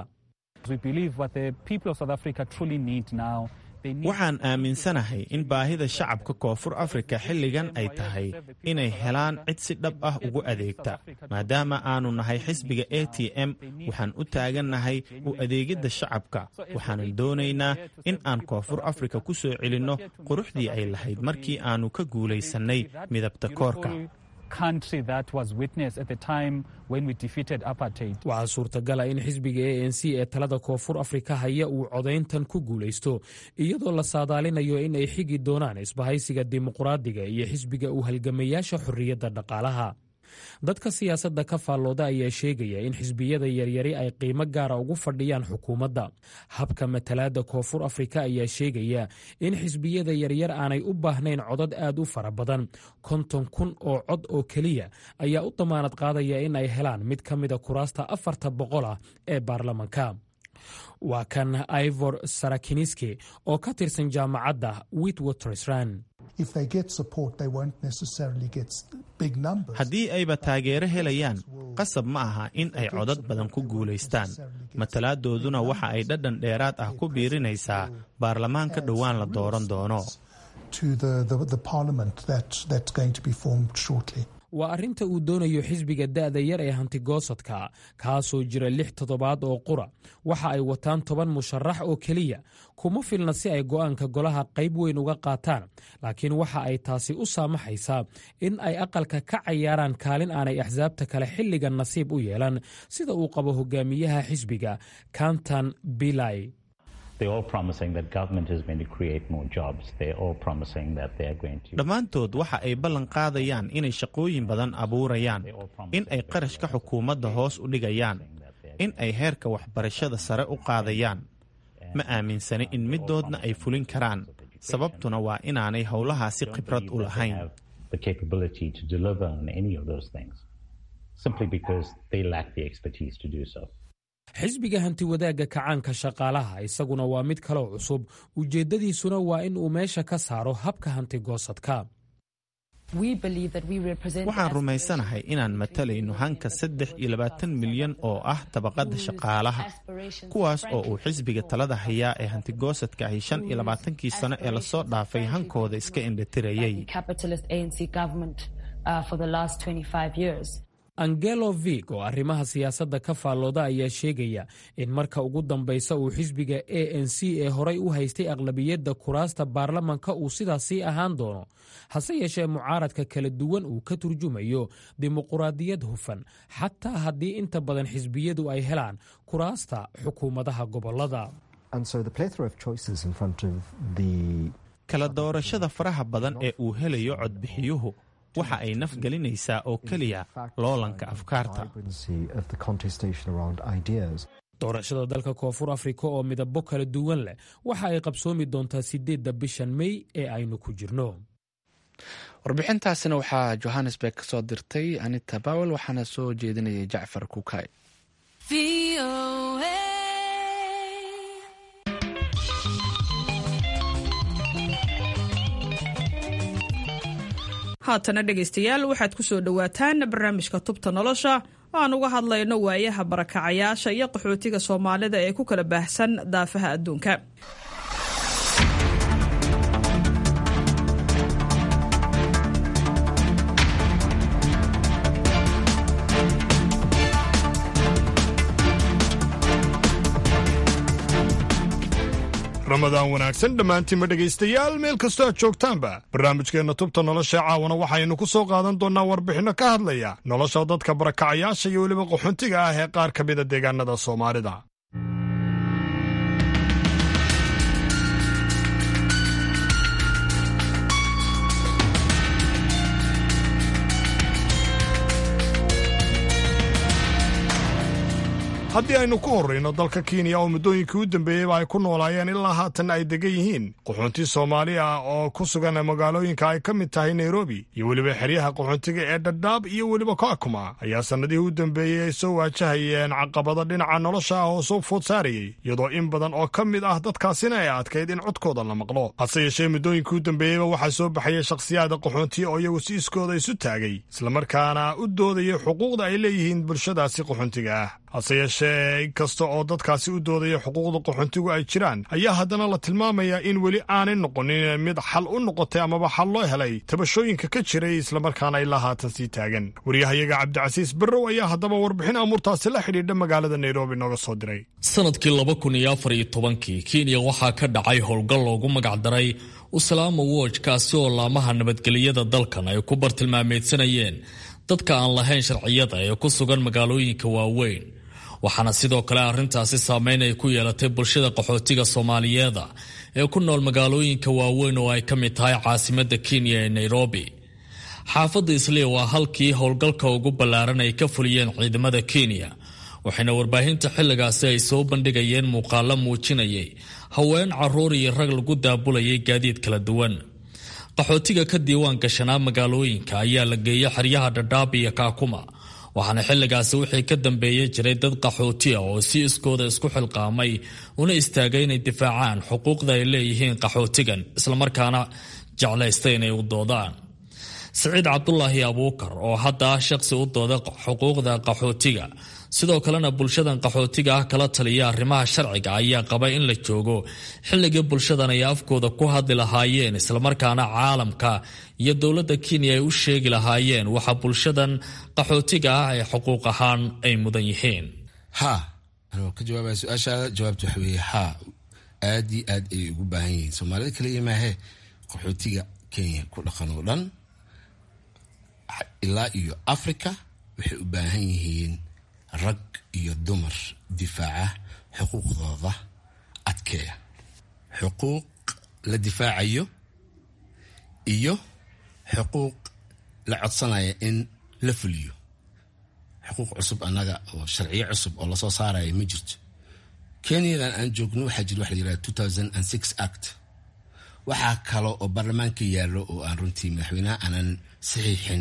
waxaan aaminsanahay in baahida shacabka koonfur afrika xilligan ay tahay inay helaan cid si dhab ah ugu adeegta. maadaama aanu nahay xisbiga a t m, waxaan u taagannahay u adeegidda shacabka. waxaanan doonaynaa in aan koonfur afrika ku soo celinno quruxdii ay lahayd markii aannu ka guulaysannay midabta koorka. waxaa suurtagala in xisbiga a n c ee talada koonfur afrika haya uu codayntan ku guulaysto, iyadoo la saadaalinayo in ay xigi doonaan isbahaysiga dimuqraadiga iyo xisbiga u halgamayaasha xorriyadda dhaqaalaha. dadka siyaasadda ka faallooda ayaa sheegaya in xisbiyada yaryari ay qiimo gaara ugu fadhiyaan xukuumadda. habka matalaadda koonfur afrika ayaa sheegaya in xisbiyada yaryar aanay u baahnayn codad aad u fara badan. konton kun oo cod oo keliya ayaa u damaanad qaadaya in ay helaan mid ka mida kuraasta afarta boqol ah ee baarlamanka. waa kan ivor sarakiniski oo ka tirsan jaamacadda witwatersrand. haddii ayba taageero helayaan, qasab ma aha in ay codad badan ku guulaystaan. matalaaddooduna waxa ay dhadhan dheeraad ah ku biirinaysaa baarlamaanka dhowaan la dooran doono. waa arrinta uu doonayo xisbiga da'da yar ee hantigoosadka, kaasoo jira lix toddobaad oo qura. waxa ay wataan toban musharax oo keliya. kuma filna si ay go'aanka golaha qayb weyn uga qaataan, laakiin waxa ay taasi u saamaxaysaa in ay aqalka ka cayaaraan kaalin aanay axsaabta kale xilligan nasiib u yeelan, sida uu qabo hogaamiyaha xisbiga kantan bilay. dhammaantood waxa ay ballan qaadayaan inay shaqooyin badan abuurayaan, in ay qarashka xukuumadda hoos u dhigayaan, in ay heerka waxbarashada sare u qaadayaan. ma aaminsani in midoodna ay fulin karaan, sababtuna waa inaanay howlahaasi khibrad u lahayn. xisbiga hantiwadaagga kacaanka shaqaalaha isaguna waa mid kaloo cusub, ujeeddadiisuna waa in uu meesha ka saaro habka hantigoosadka. waxaan rumaysanahay inaan matalayno hanka saddex iyo labaatan milyan oo ah tabaqadda shaqaalaha, kuwaas oo uu xisbiga talada hayaa ee hantigoosadka ahi shan iyo labaatankii sano ee lasoo dhaafay hankooda iska indhatirayay. angelo vig oo arrimaha siyaasadda ka faallooda ayaa sheegaya in marka ugu dambaysa uu xisbiga a n c ee horay u haystay aqlabiyadda kuraasta baarlamanka uu sidaas sii ahaan doono, hase yeeshee mucaaradka kala duwan uu ka turjumayo dimuquraadiyad hufan, xataa haddii inta badan xisbiyadu ay helaan kuraasta xukuumadaha gobolada. kala doorashada faraha badan ee uu helayo codbixiyuhu waxa ay nafgelinaysaa oo keliya loolanka afkaarta. doorashada dalka koonfur afrika oo midabo kala duwan leh waxa ay qabsoomi doontaa sideedda bishan mey ee aynu ku jirno. warbixintaasina waxaa johannesburg ka soo dirtay anita bawel, waxaana soo jeedinayay jacfar kukay. haatana dhegaystayaal waxaad ku soo dhowaataan barnaamijka tubta nolosha oo aan uga hadlayno waayaha barakacayaasha iyo qaxootiga soomaalida ee ku kala baahsan daafaha adduunka. ramadaan wanaagsan dhammaantiinma dhegaystayaal meel kastoo aad joogtaanba barnaamijkeenna tubta nolosha caawana waxaynu ku soo qaadan doonnaa warbixinno ka hadlaya nolosha dadka barakacayaasha iyo weliba qaxoontiga ah ee qaar ka mida deegaanada soomaalida. haddii aynu ku horrayno dalka kenya oo muddooyinkii u dambeeyeyba ay ku noolaayeen ilaa haatan ay degan yihiin qaxoonti soomaali ah oo ku sugan magaalooyinka ay ka mid tahay nairobi iyo weliba xeryaha qaxoontiga ee dhadhaab iyo weliba kaakuma ayaa sannadihii u dambeeyey ay soo waajahayeen caqabada dhinaca nolosha ah oo soo food saarayey iyadoo in badan oo ka mid ah dadkaasina ay adkayd in codkooda la maqlo. hase yeeshee muddooyinkii u dambeeyeyba waxaa soo baxayay shakhsiyaada qaxoontiya oo iyagu si iskooda isu taagay islamarkaana u doodaya xuquuqda ay leeyihiin bulshadaasi qaxoontiga ah. hase yeeshee inkasta oo dadkaasi u doodaya xuquuqda qaxoontigu ay jiraan ayaa haddana la tilmaamayaa in weli aanay noqonin mid xal u noqotay amaba xal loo helay tabashooyinka ka jiray islamarkaana ilaa haatan sii taagan. waryahayaga cabdicasiis barrow ayaa haddaba warbixin amuurtaasi la xidhiidha magaalada nairobi nooga soo diray. sanadkii laba kun iyo afar iyo tobankii kenya waxaa ka dhacay howlgal loogu magacdaray usalama watch kaasi oo laamaha nabadgelyada dalkan ay ku bartilmaameedsanayeen dadka aan lahayn sharciyada ee ku sugan magaalooyinka waaweyn. waxaana sidoo kale arrintaasi saameyn ay ku yeelatay bulshada qaxootiga soomaaliyeeda ee ku nool magaalooyinka waaweyn oo ay ka mid tahay caasimadda kenya ee nairobi. xaafadda islii waa halkii howlgalka ugu ballaaran ay ka fuliyeen ciidamada kenya, waxayna warbaahinta xilligaasi ay soo bandhigayeen muuqaalo muujinayay haween, carruur iyo rag lagu daabulayay gaadiid kala duwan. qaxootiga ka diiwaan gashanaa magaalooyinka ayaa la geeyay xeryaha dhadhaab iyo kaakuma, waxaana xilligaasi wixii ka dambeeyey jiray dad qaxootiya oo si iskooda isku xilqaamay una istaagay inay difaacaan xuquuqda ay leeyihiin qaxootigan islamarkaana jeclaysta inay u doodaan. siciid cabdulaahi abuukar oo hadda ah shaqsi u dooda xuquuqda qaxootiga sidoo kalena bulshadan qaxootiga ah kala taliya arrimaha sharciga ayaa qaba in la joogo xilligii bulshadan ay afkooda ku hadli lahaayeen islamarkaana caalamka iyo dowladda kenya ay u sheegi lahaayeen waxa bulshadan qaxootiga ah ay xuquuq ahaan ay mudan yihiin. ha anoo ka jawaabaya su-aashaada jawaabta waxa weeye ha aad iyo aad ayay ugu baahan yihiin soomaalida kaliya maahe qaxootiga kenya ku dhaqan oo dhan ilaa iyo africa waxay u baahan yihiin rag iyo dumar difaaca xuquuqdooda adkeeya. xuquuq la difaacayo iyo xuquuq la codsanaya in la fuliyo. xuquuq cusub annaga oo sharciyo cusub oo lasoo saaraya ma jirto. kenyadan aan joogno waxaa jira waxa la yidhahda two thousand six act. waxaa kale oo baarlamaanka yaallo oo aan runtii madaxweynaha aanan saxiixin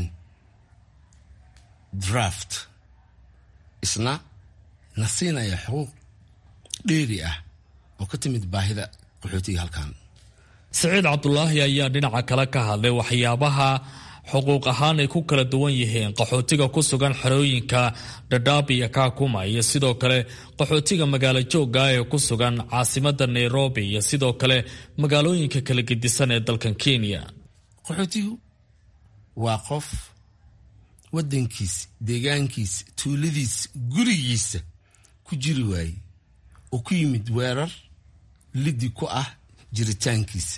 draft isna na siinaya xuquuq dheeri ah oo ka timid baahida qaxootiga halkan. siciid cabdulaahi ayaa dhinaca kale ka hadlay waxyaabaha xuquuq ahaan ay ku kala duwan yihiin qaxootiga ku sugan xerooyinka dhadhaab iyo kaakuma iyo sidoo kale qaxootiga magaalo joogga ee ku sugan caasimadda nairobi iyo sidoo kale magaalooyinka kala gedisan ee dalkan kenya. qaxootigu waa qof waddankiisa, deegaankiisa, tuuladiisa, gurigiisa ku jiri waaye oo ku yimid weerar liddi ku ah jiritaankiisa.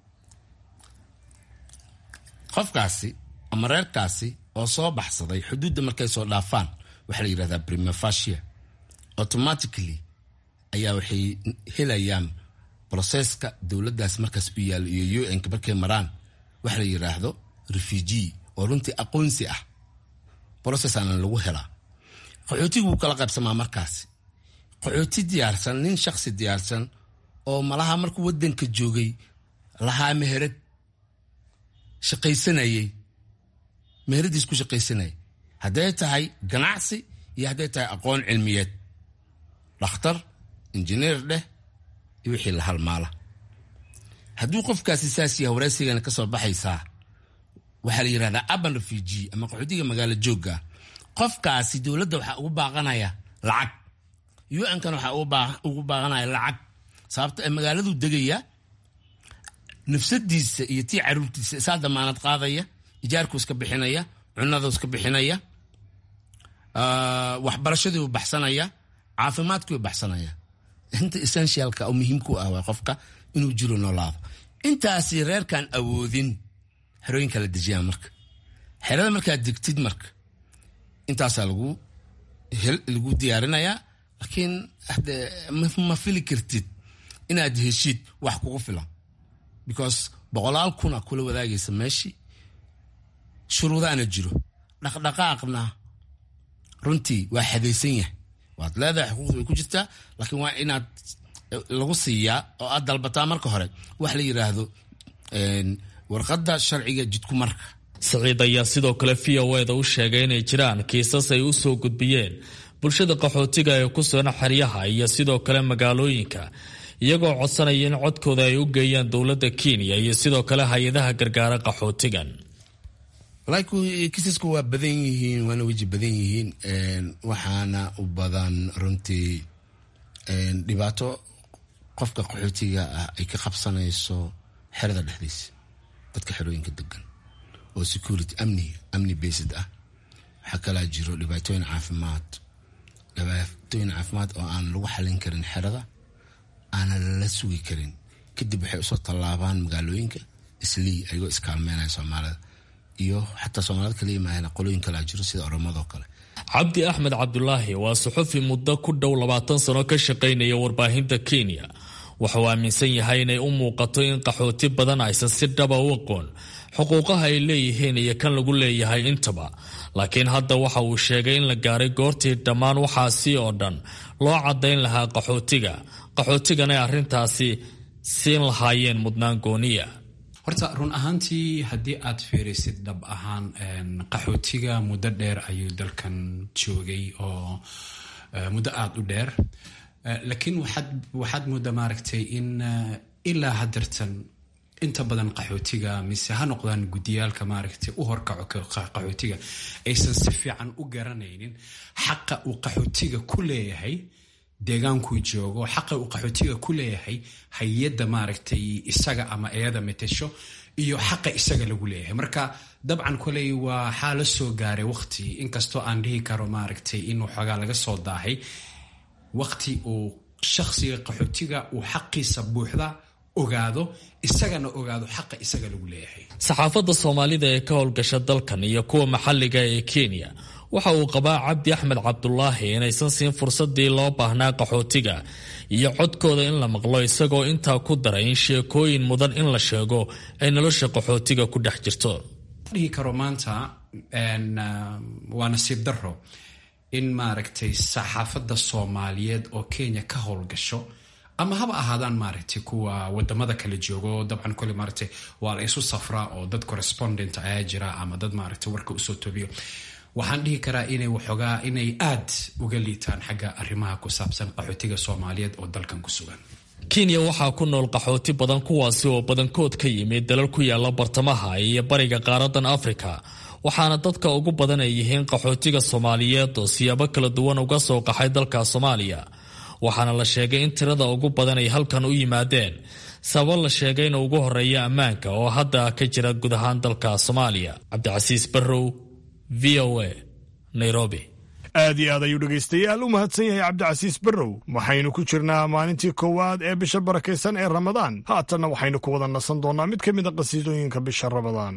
qofkaasi ama reerkaasi oo soo baxsaday xuduudda markay soo dhaafaan waxaa la yidhahdaa prima facie automatically ayaa waxay helayaan broseska dowladdaas markaas u yaalo iyo u n-ka markay maraan waxa la yidhaahdo refugee oo runtii aqoonsi ah. brocessaana lagu helaa. qaxootigu wuu kala qaybsamaa markaasi. qaxooti diyaarsan, nin shaksi diyaarsan oo malaha markuu waddanka joogay lahaa meherad shaqaysanayay, meheradiis ku shaqaysanayay, hadday tahay ganacsi iyo hadday tahay aqoon cilmiyeed, dhakhtar, injineer dheh iyo wixii la halmaala. hadduu qofkaasi saas yaha waraysigana ka soo baxaysaa waxaa la yidhahdaa urban refugee ama qaxootiga magaalo joogga. qofkaasi dowladda waxaa ugu baaqanaya lacag, u n-kan waxaa ugu baaqanaya lacag sababta ee magaaladu degaya, nafsadiisa iyo tii caruurtiisa isaa damaanad qaadaya, ijaarkuu iska bixinaya, cunaduu iska bixinaya, waxbarashadii u baxsanaya, caafimaadkii u baxsanaya. inta essentialka oo muhiimku ah waa qofka inuu jiro noolaado intaasi reerkan awoodin xerooyinka la dejiyaa marka xerada markaad degtid marka intaasaa lagu lagu diyaarinayaa laakiin ma fili kartid inaad heshid wax kugu filan because boqolaal kuna kula wadaagaysa meeshii shuruudaana jiro dhaqdhaqaaqna runtii waa xadaysan yahay waad leedahay xuquuqda way ku jirtaa laakiin waa inaad lagu siiyaa oo aad dalbataa marka hore wax la yidhaahdo warqadda sharciga jidku marka Saciid ayaa sidoo kale V O A da u sheegay inay jiraan kiisas ay u soo gudbiyeen bulshada qaxootiga ee ku sugan xeryaha iyo sidoo kale magaalooyinka iyagoo codsanaya in codkooda ay u geeyaan dowladda Kenya iyo sidoo kale hay'adaha gargaara qaxootigan. Like kiisasku waa badan yihiin waana waji badan yihiin waxaana u badan runtii dhibaato qofka qaxootiga ah ay ka qabsanayso xerada dhexdiisa dadka xerooyinka degan oo security amni amni based ah waxa kala jiro dhibaatooyin caafimaad dhibaatooyin caafimaad oo aan lagu xalin karin xerada aan la sugi karin kadib waxay usoo tallaabaan magaalooyinka islii ayagoo iskaalmeynaya Soomaalida iyo xataa Soomaalida kale yimaadeen qolooyin kala jiro sida Oromada oo kale. Cabdi Axmed Cabdullaahi waa suxufi muddo ku dhow labaatan sano ka shaqaynaya warbaahinta Kenya waxa uu aaminsan yahay inay u muuqato in qaxooti badan aysan si dhaba u aqoon xuquuqaha ay leeyihiin iyo kan lagu leeyahay intaba laakiin hadda waxa uu sheegay in la gaaray goortii dhammaan waxaasi oo dhan loo cadayn lahaa qaxootiga qaxootigana arrintaasi siin lahaayeen mudnaan gooniya. horta run ahaantii haddii aad fiirisid dhab ahaan qaxootiga muddo dheer ayuu dalkan joogay oo muddo aada u dheer laakiin waxaad waxaad muddo maaragtay in ilaa haddartan inta badan qaxootiga mise ha noqdaan gudiyaalka maaragtay u horkaco qaxootiga aysan si fiican u garanaynin xaqa uu qaxootiga ku leeyahay deegaankuu joogo xaqa uu qaxootiga ku leeyahay hay-adda maaragtay isaga ama eeda metesho iyo xaqa isaga lagu leeyahay marka dabcan koley waa xaala soo gaaray waqti inkastoo aan dhihi karo maaragtay in waxoogaa laga soo daahay waqti uu shakhsiga qaxootiga uu xaqiisa buuxda ogaado isagana ogaado xaqa isaga lagu leeyahay. Saxaafadda Soomaalida ee ka howlgasha dalkan iyo kuwa maxalliga ee Kenya waxa uu qabaa Cabdi Axmed Cabdullaahi inaysan siin fursadii loo baahnaa qaxootiga iyo codkooda in la maqlo isagoo intaa ku daray in sheekooyin mudan in la sheego ay nolosha qaxootiga ku dhex jirto. dhihi karo maanta waa nasiib darro in maaragtay saxaafadda Soomaaliyeed oo Kenya ka howlgasho ama haba ahaadaan maaragtay kuwa wadamada kala joogo dabcan kale maaragtay waa la isu safraa oo dad correspondent ayaa jira ama dad maaragtay warka usoo toobiyo waxaan dhihi karaa inay waxoogaa inay aad uga liitaan xagga arrimaha ku saabsan qaxootiga Soomaaliyeed oo dalkan ku sugan. Kenya waxaa ku nool qaxooti badan kuwaasi oo badankood ka yimid dalal ku yaala bartamaha iyo bariga qaaradan Afrika waxaana dadka ugu badan ay yihiin qaxootiga Soomaaliyeed oo siyaabo kala duwan uga soo qaxay dalka Soomaaliya waxaana la sheegay in tirada ugu badan ay halkan u yimaadeen sabab la sheegay in ugu horeeya ammaanka oo hadda ka jira guud ahaan dalka Soomaaliya. Cabdicasiis Barrow V O A Nairobi. aad iyo aad ayuu dhegaystayaal u mahadsan yahay Cabdicasiis Barrow waxaynu ku jirnaa maalintii koowaad ee bisha barakaysan ee Ramadaan haatanna waxaynu ku wada nasan doonaa mid ka mid ah qasiidooyinka bisha Ramadaan.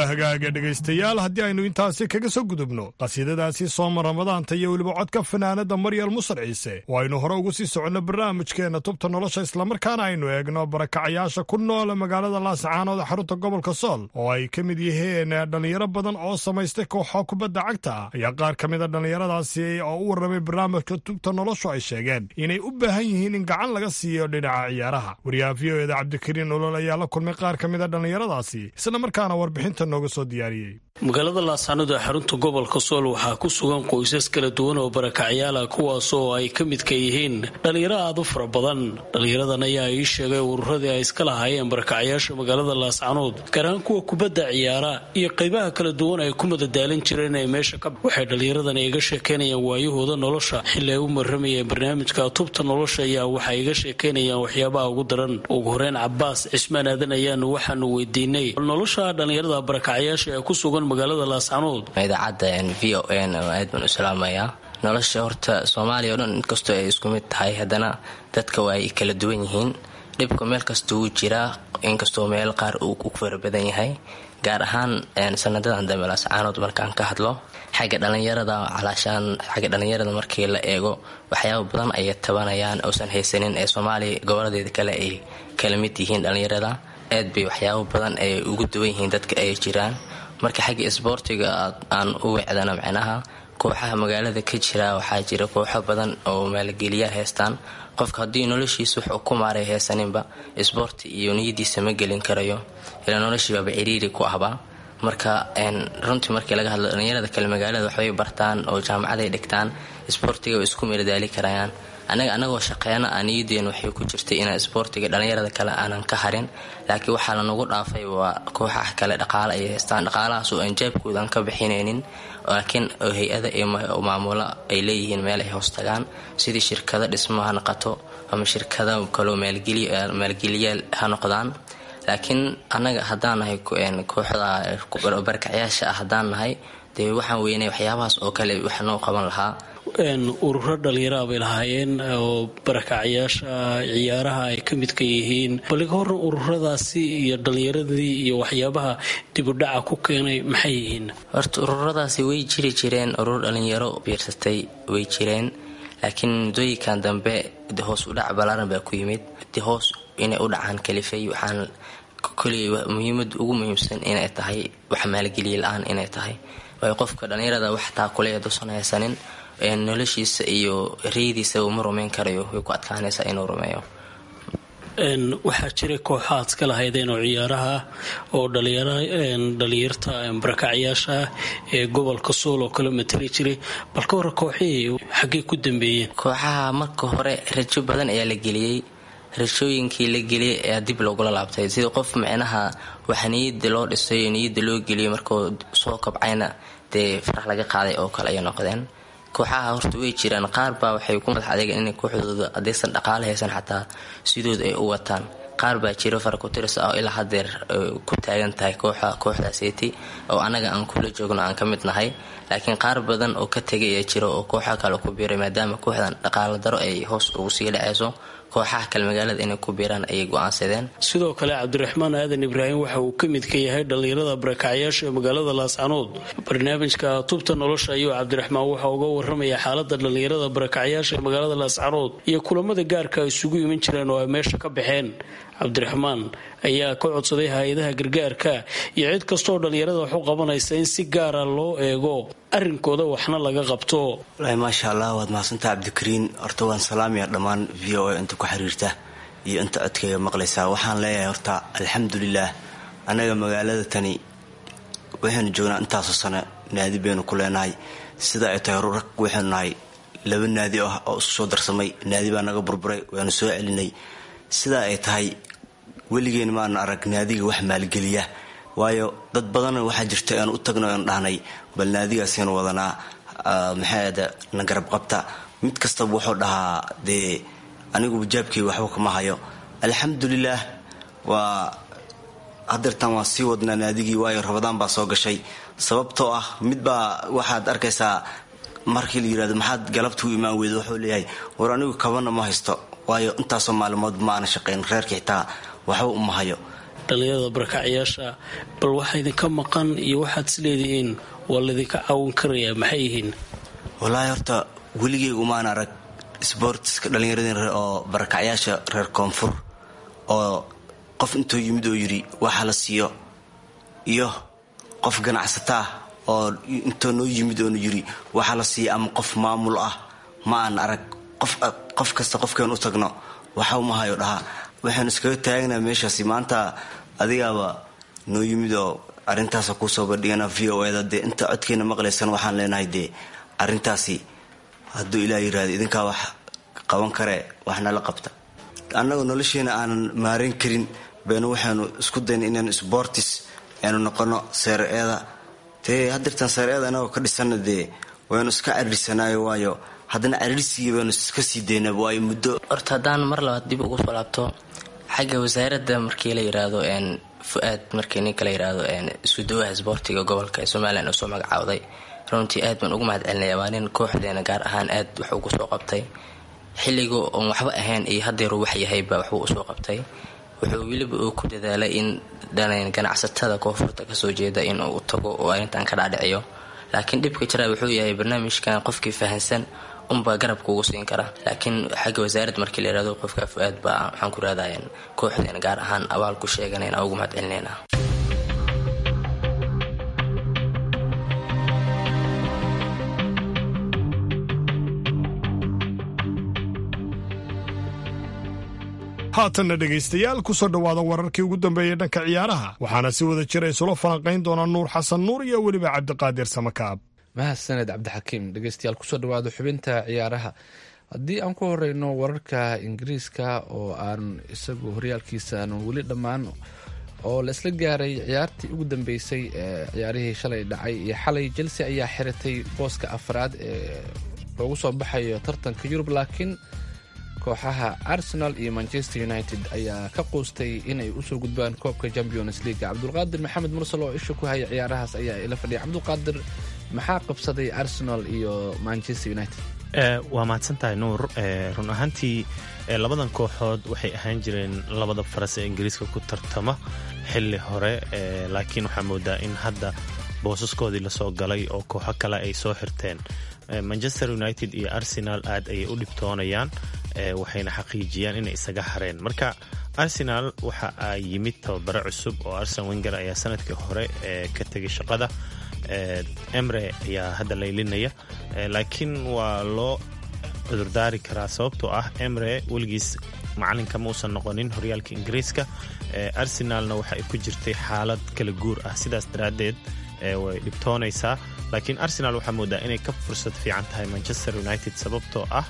waa hagaaga dhegaystayaal haddii aynu intaasi kaga soo gudubno qasiidadaasi sooma ramadaanta iyo weliba codka fanaanada maryal musar ciise oo aynu hore ugu sii soconno barnaamijkeenna tubta nolosha islamarkaana aynu eegno barakacayaasha ku nool magaalada laascaanood ee xarunta gobolka sool oo ay ka mid yihiin dhallinyaro badan oo samaystay kooxo kubadda cagta ayaa qaar ka mida dhallinyaradaasi oo u warramay barnaamijka tubta noloshu ay sheegeen inay u baahan yihiin in gacan laga siiyo dhinaca ciyaaraha wariyaha v o eda cabdikariin olol ayaa la kulmay qaar ka mida dhallinyaradaasi isla markaana warbixinta nooga soo diyaariyey magaalada laascaanood ee xarunta gobolka sool waxaa ku sugan qoysas kala duwan oo barakacyaala kuwaas oo ay ka midka yihiin dhallinyaro aad u fara badan dhallinyaradan ayaa ii sheegay ururadii ay iska lahaayeen barakacyaasha magaalada laascaanood gaar ahaan kuwa kubadda ciyaara iyo qaybaha kala duwan ay ku madadaalin jireen ee meesha ka waxay dhallinyaradan iga sheekaynayaan waayahooda nolosha xilli ay u maramayeen barnaamijka tubta nolosha ayaa waxay iga sheekaynayaan waxyaabaha ugu daran ugu horeyn cabaas cismaan aadan ayaanu waxaanu weydiinay nolosha dhallinyarada barakacyaasha ee ku sugan magaalada laascaanood idaacadda v o n oo aad baan u salaamayaa nolosha horta soomaaliya o dhan inkastoo ay isku mid tahay haddana dadka waa ay kala duwan yihiin dhibka meel kasta wuu jiraa inkastoo meel qaar uu ku fara badan yahay gaar ahaan sanadadan dambe laascaanood markaan ka hadlo xagga dhallinyarada calaashaan xagga dhallinyarada markii la eego waxyaaba badan ayay tabanayaan uusan haysanin ee soomaaliya goboladeeda kale ay kala mid yihiin dhallinyarada aad bay waxyaabo badan ay ugu duwan yihiin dadka ay jiraan marka xagga isboortiga aan u wecdana macnaha kooxaha magaalada ka jira waxaa jira kooxo badan oo maalgeliya haystaan qofka haddii noloshiisa wuxuu ku maaray haysaninba isboorti iyo niyadiisa ma gelin karayo ilaa noloshiibaba ciriiri ku ahba marka runtii markii laga hadlo dhallinyarada kale magaalada waxbay bartaan oo jaamacaday dhigtaan isboortiga way isku meeldaali karayaan anaga anagoo shaqeena aniyadeen waxay ku jirtay inaan isboortiga dhallinyarada kale aanan ka harin laakiin waxaa lanagu dhaafay waa kooxaha kale dhaqaale ay haystaan dhaqaalahaas oo aan jaabkooda aan ka bixinaynin laakiin hay-ada iyo maamulo ay leeyihiin meel ay hoos tagaan sidii shirkado dhismaha noqoto ama shirkada kaloo maalgeliyaal ha noqdaan laakiin annaga haddaan nahay kooxda barakacyaasha ah haddaan nahay dee waxaan weynay waxyaabahaas oo kale wax noo qaban lahaa ururo dhallinyaraha bay lahaayeen oo barakacyaasha ciyaaraha ay ka midka yihiin baliga hore ururadaasi iyo dhallinyaradii iyo waxyaabaha dibudhaca ku keenay maxay yihiin horta ururadaasi way jiri jireen urur dhallinyaro biirsatay way jireen laakiin muddooyinkan dambe hoos u dhac balaaran baa ku yimid hoos inay u dhacaan kalifay waxaan koley muhiimada ugu muhiimsan inay tahay wax maalgeliye la-aan inay tahay waayo qofka dhallinyarada wax taakuleya dusan haysanin noloshiisa iyo riyadiisa uma rumayn karayo way ku adkaanaysaa inuu rumeeyo waxaa jiray kooxaad ka lahaydeen oo ciyaaraha oo dhalinyarta barakacyaasha ee gobolka sool oo kale matali jiray balka hore kooxihii xaggey ku dambeeyeen kooxaha marka hore rajo badan ayaa la geliyey rajooyinkii la geliyay ayaa dib loogula laabtay sida qof micnaha waxa niyada loo dhisay niyada loo geliyay markuu soo kabcayna dee farax laga qaaday oo kale ayay noqdeen kooxaha horta way jiraan qaar baa waxay ku madax adeega inay kooxdooda haddaysan dhaqaale haysan xataa sidooda ay u wataan qaar baa jiro farakutiris ah oo ilaa hadeer ku taagan tahay kooxa kooxdaaseti oo annaga aan kula joogno aan ka mid nahay laakiin qaar badan oo ka tegay ayaa jiro oo kooxa kale ku biiray maadaama kooxdan dhaqaale daro ay hoos ugu sii dhacayso kooxaha kale magaalada inay ku biiraan ayay go-aansadeen sidoo kale cabdiraxmaan aadan ibraahim waxa uu ka mid ka yahay dhallinyarada barakacyaasha ee magaalada laascaanood barnaamijka tubta nolosha ayuu cabdiraxmaan waxa uga waramaya xaalada dhallinyarada barakacyaasha ee magaalada laascaanood iyo kulamada gaarka ay isugu iman jireen oo ay meesha ka baxeen cabdiraxmaan ayaa ka codsaday hay-adaha gargaarka iyo cid kastooo dhallinyarada wax u qabanaysa in si gaara loo eego arrinkooda waxna laga qabto walahi maasha allah waad mahadsantaa cabdikariin horta waan salaamaya dhammaan v o a inta ku xiriirta iyo inta codkayga maqlaysaa waxaan leeyahay horta alxamdulilaah annaga magaalada tani waxaynu joognaa intaasoo sano naadi baynu ku leenahay sida ay tahay rag waxaynu nahay laba naadi ah oo isku soo darsamay naadi baa naga burburay waanu soo celinay sidaa ay tahay weligeen maana arag naadiga wax maalgeliya waayo dad badanna waxaa jirta aan u tagno aan dhahnay bal naadigaasaynu wadanaa maxaada na garab qabta mid kastaba wuxuu dhahaa dee aniguba jaabkayga waxba kama hayo alxamdulilaah waa hadeertaan waan sii wadnaa naadigii waayo rabadaan baa soo gashay sababtoo ah midbaa waxaad arkaysaa markii la yirahdo maxaad galabta u imaan weyda wuxuu leeyahay war anigu kabana ma haysto waayo intaasoo maalimood ma aana shaqayn reerka xitaa waxba uma hayo dhallinyarada barakacyaasha, bal waxa idinka maqan iyo waxaad isleedihiin waa laydinka caawin karayaa maxay yihiin? wallaahi horta weligeyga umaan arag sboortiska dhallinyaradii oo barakacyaasha reer koonfur oo qof intuu yimid oo yidhi waxa la siiyo, iyo qof ganacsataa oo intuu noo yimid oonu yidhi waxa la siiya, ama qof maamul ah ma aan arag. qof kasta qofkeen u tagno waxa umahayo dhahaa waxaanu iskaga taagnaa meeshaasi. maanta adigaaba noo yimid oo arrintaasa kuusoo bandhigana v o eda dee inta codkeena maqlaysan waxaan leenahay dee arrintaasi hadduu ilaah yiraahdo idinkaa wax qaban karee waxna la qabta. annagoo nolosheena aanan maarin karin beenu waxaanu isku dayna inaanu sboortis aanu noqono seer-eeda. dee hadirtan seer-eeda anagoo ka dhisana dee waynu iska cariirsanaayo, waayo haddana cariirsigii baynu iska sii daynaba waayo muddo. horta haddaan mar labaad dib ugu soo laabto xagga wasaaradda markii la yiraahdo fu-aad markii ninka la yiraahdo isuduwaha isboortiga gobolka ee somalilan oo soo magacaawday, runtii aad baan ugu mahad celinaya. waa nin kooxdeena gaar ahaan aad wax ugu soo qabtay xilliga oon waxba ahayn iyo hadeeru wax yahayba waxbuu usoo qabtay. wuxuu weliba uu ku dadaalay in dhanan ganacsatada koonfurta kasoo jeeda in uu tago oo arrintan ka dhaadhiciyo, laakiin dhibka jira wuxuu yahay barnaamijkan qofkii fahansan unbaa garabka ugu siin kara. laakiin xagga wasaaradda markii la yirahdo qofka fu-aad baa waxaan ku raadayan kooxdeena gaar ahaan abaal ku sheeganayna ugu mahad celinayna. haatanna dhegaystayaal ku soo dhowaada wararkii ugu dambeeyey dhanka ciyaaraha, waxaana si wada jira isula falanqayn doonaa nuur xasan nuur iyo weliba cabdiqaadir samakaab. mahadsaned cabdixakiim. dhegeystayaal kusoo dhawaado xubinta ciyaaraha. haddii aan ku horeyno wararka ingiriiska oo aan isagu horyaalkiisa aan weli dhammaan, oo la isla gaaray ciyaartii ugu dambeysay ee ciyaarihii shalay dhacay iyo xalay. chelsea ayaa xiratay booska afraad ee loogu soo baxayo tartanka yurub, laakiin kooxaha Arsenal iyo Manchester United ayaa ka quustay inay usoo gudbaan koobka Champions League. cabdulqaadir maxamed mursal oo isha ku haya ciyaarahaas ayaa ila fadhiya. cabdulqaadir, maxaa qabsaday Arsenal iyo Manchester United? waa mahadsantahay nuur. run ahaantii labadan kooxood waxay ahaan jireen labada faras ee ingiriiska ku tartama xilli hore, laakiin waxaa moodaa in hadda boosaskoodii lasoo galay oo kooxo kale ay soo xirteen. Manchester United iyo Arsenal aad ayay u dhibtoonayaan, waxayna xaqiijiyaan inay isaga hareen. marka Arsenal waxa ay yimid tababaro cusub oo Arsene Wenger ayaa sanadkii hore ka tegay shaqada. Emre ayaa hadda laylinaya, laakiin waa loo cudurdaari karaa sababtoo ah Emre weligiis macalinka ma uusan noqonin horyaalka ingiriiska. Arsenalna waxa ay ku jirtay xaalad kala guur ah, sidaas daraaddeed way dhibtoonaysaa. laakiin Arsenal waxaa moodaa inay ka fursad fiican tahay Manchester United sababtoo ah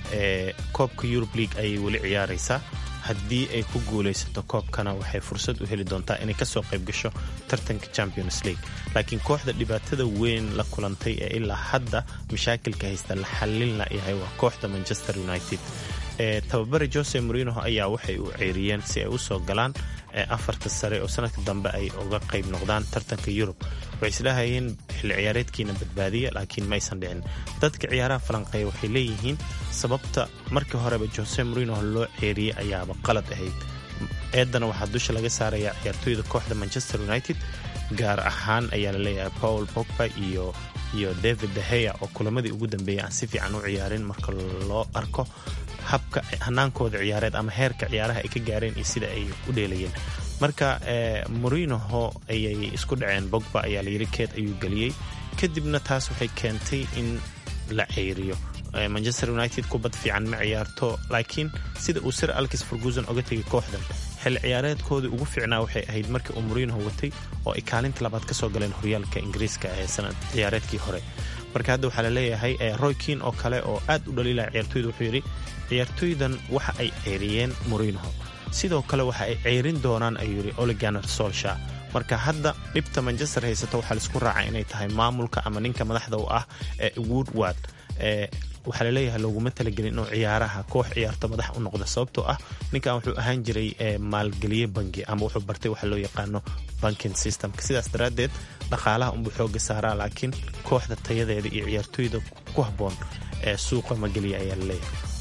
koobka Europe League ayay weli ciyaaraysaa. haddii ay ku guulaysato koobkana waxay fursad u heli doontaa inay kasoo qayb gasho tartanka Champions League. laakiin kooxda dhibaatada weyn la kulantay ee ilaa hadda mashaakilka haysta la xallin la yahay waa kooxda Manchester United. tababare Jose Mourinho ayaa waxay u ceeriyeen si ay u soo galaan afarta sare oo sanadka dambe ay uga qayb noqdaan tartanka Europe. waxay islahayeen xilli ciyaareedkiina badbaadiya, laakiin ma aysan dhicin. dadka ciyaaraha falanqeeya waxay leeyihiin sababta markii horeba Jose Mourinho loo ceeriyey ayaaba qalad ahayd. eedana waxaa dusha laga saarayaa ciyaartooyda kooxda Manchester United, gaar ahaan ayaa la leeyahay Paul Pogba iyo iyo David De Gea oo kulamadii ugu dambeeyay aan si fiican u ciyaarin marka loo arko habka hanaankooda ciyaareed ama heerka ciyaaraha ay ka gaareen iyo sida ay u dheelayeen. marka Mourinho ayay isku dhaceen. Pogba ayaa la yiri keed ayuu geliyey, kadibna taas waxay keentay in la ceeriyo. Manchester United kubad fiican ma ciyaarto, laakiin sida uu Sir Alex Ferguson uga tagay kooxdan xilli ciyaareedkoodii ugu fiicnaa waxay ahayd markii uu Mourinho watay oo ay kaalinta labaad ka soo galeen horyaalka ingiriiska ee sanad ciyaareedkii hore. marka hadda waxaa la leeyahay Roy Keane oo kale oo aad u dhaliilaya ciyaartooyda wuxuu yidhi ciyaartooydan waxa ay ceeriyeen Mourinho, sidoo kale waxa ay ceerin doonaan ayuu yidhi Ole Gunnar Solskjaer. marka hadda dhibta Manchester haysato waxaa la isku raacay inay tahay maamulka ama ninka madaxda u ah ee Woodward. waxaa la leeyahay looguma talagelin inuu ciyaaraha koox ciyaarto madax u noqdo sababtoo ah ninkan wuxuu ahaan jiray maalgeliye bangi ama wuxuu bartay waxa loo yaqaano banking systemka. sidaas daraaddeed dhaqaalaha unbuu xooga saaraa, laakiin kooxda tayadeeda iyo ciyaartooyda ku habboon ee suuqa ma geliya ayaa la leeyahay.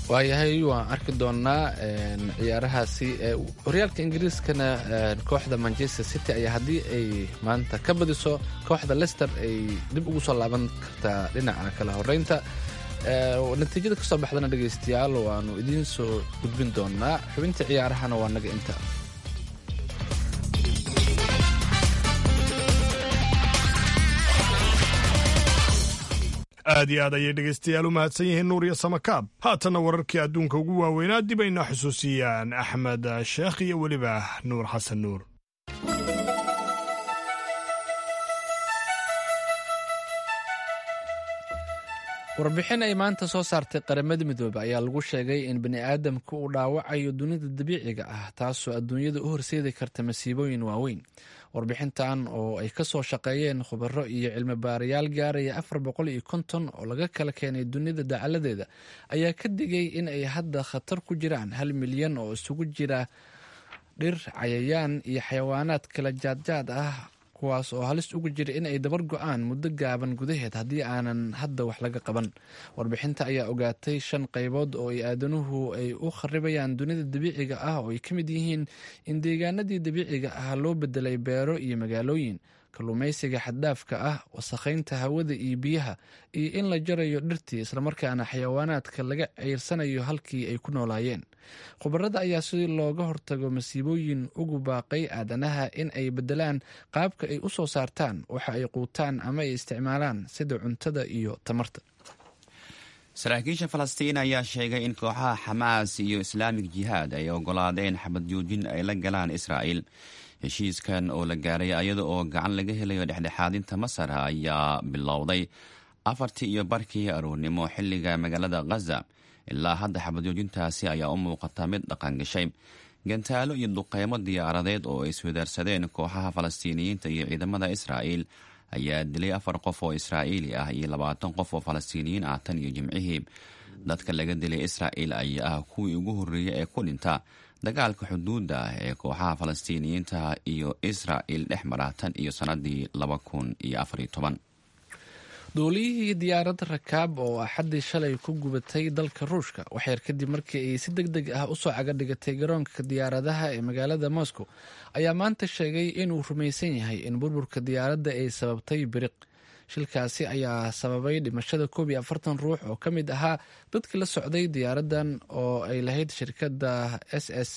waayahay waan arki doonaa ciyaarahaasi. horyaalka ingiriiskana kooxda manchester city ayaa haddii ay maanta ka badiso kooxda leicester ay dib ugu soo laaban kartaa dhinaca kala horeynta. natiijada kasoo baxdana dhegaystayaal waanu idiin soo gudbin doonaa. xubinta ciyaarahana waa naga inta. aad iyo aad ayay dhegaystayaal u mahadsan yihiin nuur iyo samakaab. haatanna wararkii adduunka ugu waaweynaa dib ayna xusuusiyaan axmed sheekh iyo weliba nuur xasan nuur. warbixin ay maanta soo saartay qaramada midoobe ayaa lagu sheegay in bani'aadamka uu dhaawacayo dunida dabiiciga ah, taasoo adduunyada u horseedi karta masiibooyin waaweyn. warbixintan oo ay ka soo shaqeeyeen khubaro iyo cilmi baarayaal gaaraya afar boqol iyo konton oo laga kala keenay dunida dacaladeeda ayaa ka digay in ay hadda khatar ku jiraan hal milyan oo isugu jira dhir, cayayaan iyo xayawaanaad kala jaadjaad ah, kuwaas oo halis ugu jira in ay dabar go-aan muddo gaaban gudaheed haddii aanan hadda wax laga qaban. warbixinta ayaa ogaatay shan qaybood oo ay aadanuhu ay u kharibayaan dunida dabiiciga ah, oo ay ka mid yihiin in deegaanadii dabiiciga ah loo bedelay beero iyo magaalooyin, kalluumaysiga xaddaafka ah, wasakhaynta hawada iyo biyaha, iyo in la jarayo dhirtii islamarkaana xayawaanaadka laga ceyrsanayo halkii ay ku noolaayeen. khubarada ayaa si looga hortago masiibooyin ugu baaqay aadanaha in ay bedelaan qaabka ay u soo saartaan waxa ay quutaan ama ay isticmaalaan sida cuntada iyo tamarta. saraakiisha falastiin ayaa sheegay in kooxaha xamaas iyo islaamig jihaad ay ogolaadeen xabad joojin ay la galaan israa'iil. heshiiskan oo la gaaray ayada oo gacan laga helayo dhexdhexaadinta masar ayaa bilowday afartii iyo barkii aroornimo xilliga magaalada khaza. ilaa hadda xabad joojintaasi ayaa u muuqata mid dhaqangashay. gantaalo iyo duqeymo diyaaradeed oo ay iswadaarsadeen kooxaha falastiiniyiinta iyo ciidamada israa'iil ayaa dilay afar qof oo israa'iili ah iyo labaatan qof oo falastiiniyiin ah tan iyo jimcihii. dadka laga dilay israa'iil ayaa ah kuwii ugu horreeyay ee ku dhinta dagaalka xuduudda ah ee kooxaha falastiiniyiinta iyo israa'iil dhex mara tan iyo sannadii laba kun iyo afar iyo toban. duuliyihii diyaarad rakaab oo axaddii shalay ku gubatay dalka ruushka waxyar kadib markii ay si deg deg ah usoo cagadhigatay garoonka diyaaradaha ee magaalada moscow ayaa maanta sheegay inuu rumaysan yahay in burburka diyaaradda ay sababtay biriq. shilkaasi ayaa sababay dhimashada koob iyo afartan ruux oo ka mid ahaa dadkii la socday diyaaraddan oo ay lahayd shirkadda s s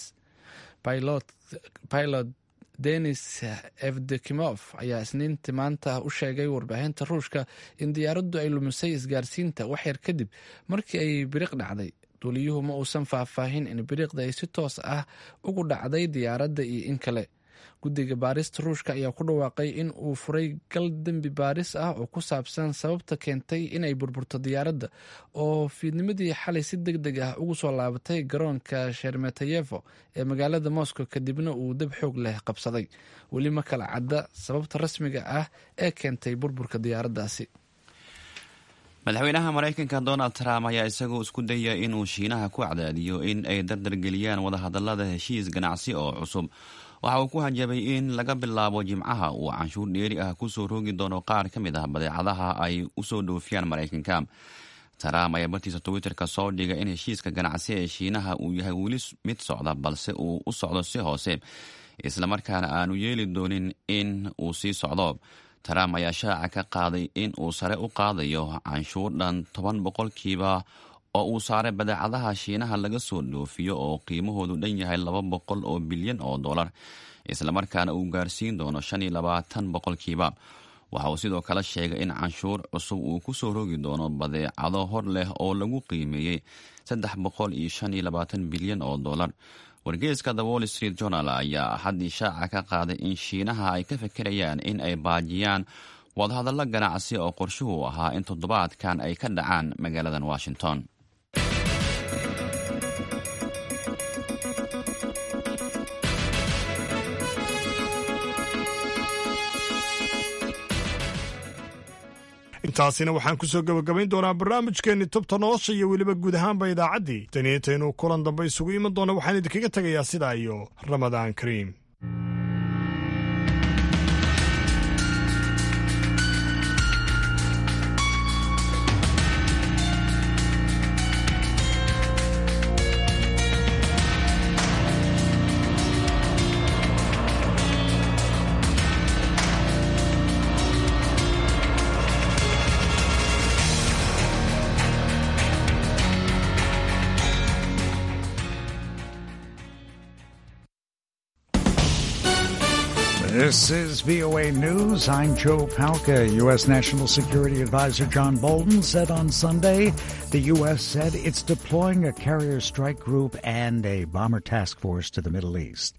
pilot denis evdokimof ayaa isniintii maanta u sheegay warbaahinta ruushka in diyaaraddu ay lumisay isgaarsiinta waxyar kadib markii ay biriq dhacday. duuliyuhu ma uusan faahfaahin in biriqda ay si toos ah ugu dhacday diyaaradda iyo in kale. guddiga baarista ruushka ayaa ku dhawaaqay in uu furay gal dembi baaris ah oo ku saabsan sababta keentay inay burburto diyaaradda oo fiidnimadii xalay si deg deg ah ugu soo laabatay garoonka shermetayevo ee magaalada moscow kadibna uu dab xoog leh qabsaday. weli ma kala cadda sababta rasmiga ah ee keentay burburka diyaaraddaasi. madaxweynaha maraykanka donald trump ayaa isagoo isku daya inuu shiinaha ku cadaadiyo in ay dardargeliyaan wadahadalada heshiis ganacsi oo cusub. waxa uu ku hanjabay in laga bilaabo jimcaha uu canshuur dheeri ah kusoo roogi doono qaar ka mid ah badeecadaha ay usoo dhoofiyaan maraykanka. trump ayaa bartiisa twitterka soo dhigay in heshiiska ganacsi ee shiinaha uu yahay weli mid socda, balse uu u socdo si hoose, islamarkaana aanu yeeli doonin in uu sii socdo. trump ayaa shaaca ka qaaday in uu sare u qaadayo canshuur dhan toban boqolkiiba oo uu saaray badeecadaha shiinaha laga soo dhoofiyo oo qiimahoodu dhan yahay laba boqol oo bilyan oo dollar, islamarkaana uu gaarsiin doono shan iyo labaatan boqolkiiba. waxa uu sidoo kale sheegay in canshuur cusub uu ku soo rogi doono badeecado hor leh oo lagu qiimeeyey saddex boqol iyo shan iyo labaatan bilyan oo dollar. wargeyska the wall street journal ayaa haddii shaaca ka qaaday in shiinaha ay ka fekerayaan in ay baajiyaan wadahadallo ganacsi oo qorshuhu ahaa in toddobaadkan ay ka dhacaan magaaladan washington. intaasina waxaan ku soo gebagabayn doonaa barnaamijkeenni tubta nolosha iyo weliba guud ahaanba idaacaddii tani intaynu kulan dambe isugu iman doona waxaan idinkaga tegayaa sidaa iyo ramadaan kariim. This is V O A News. I'm Joe Palca. U S. National Security Advisor John Bolton said on Sunday the U S said it's deploying a carrier strike group and a bomber task force to the Middle East.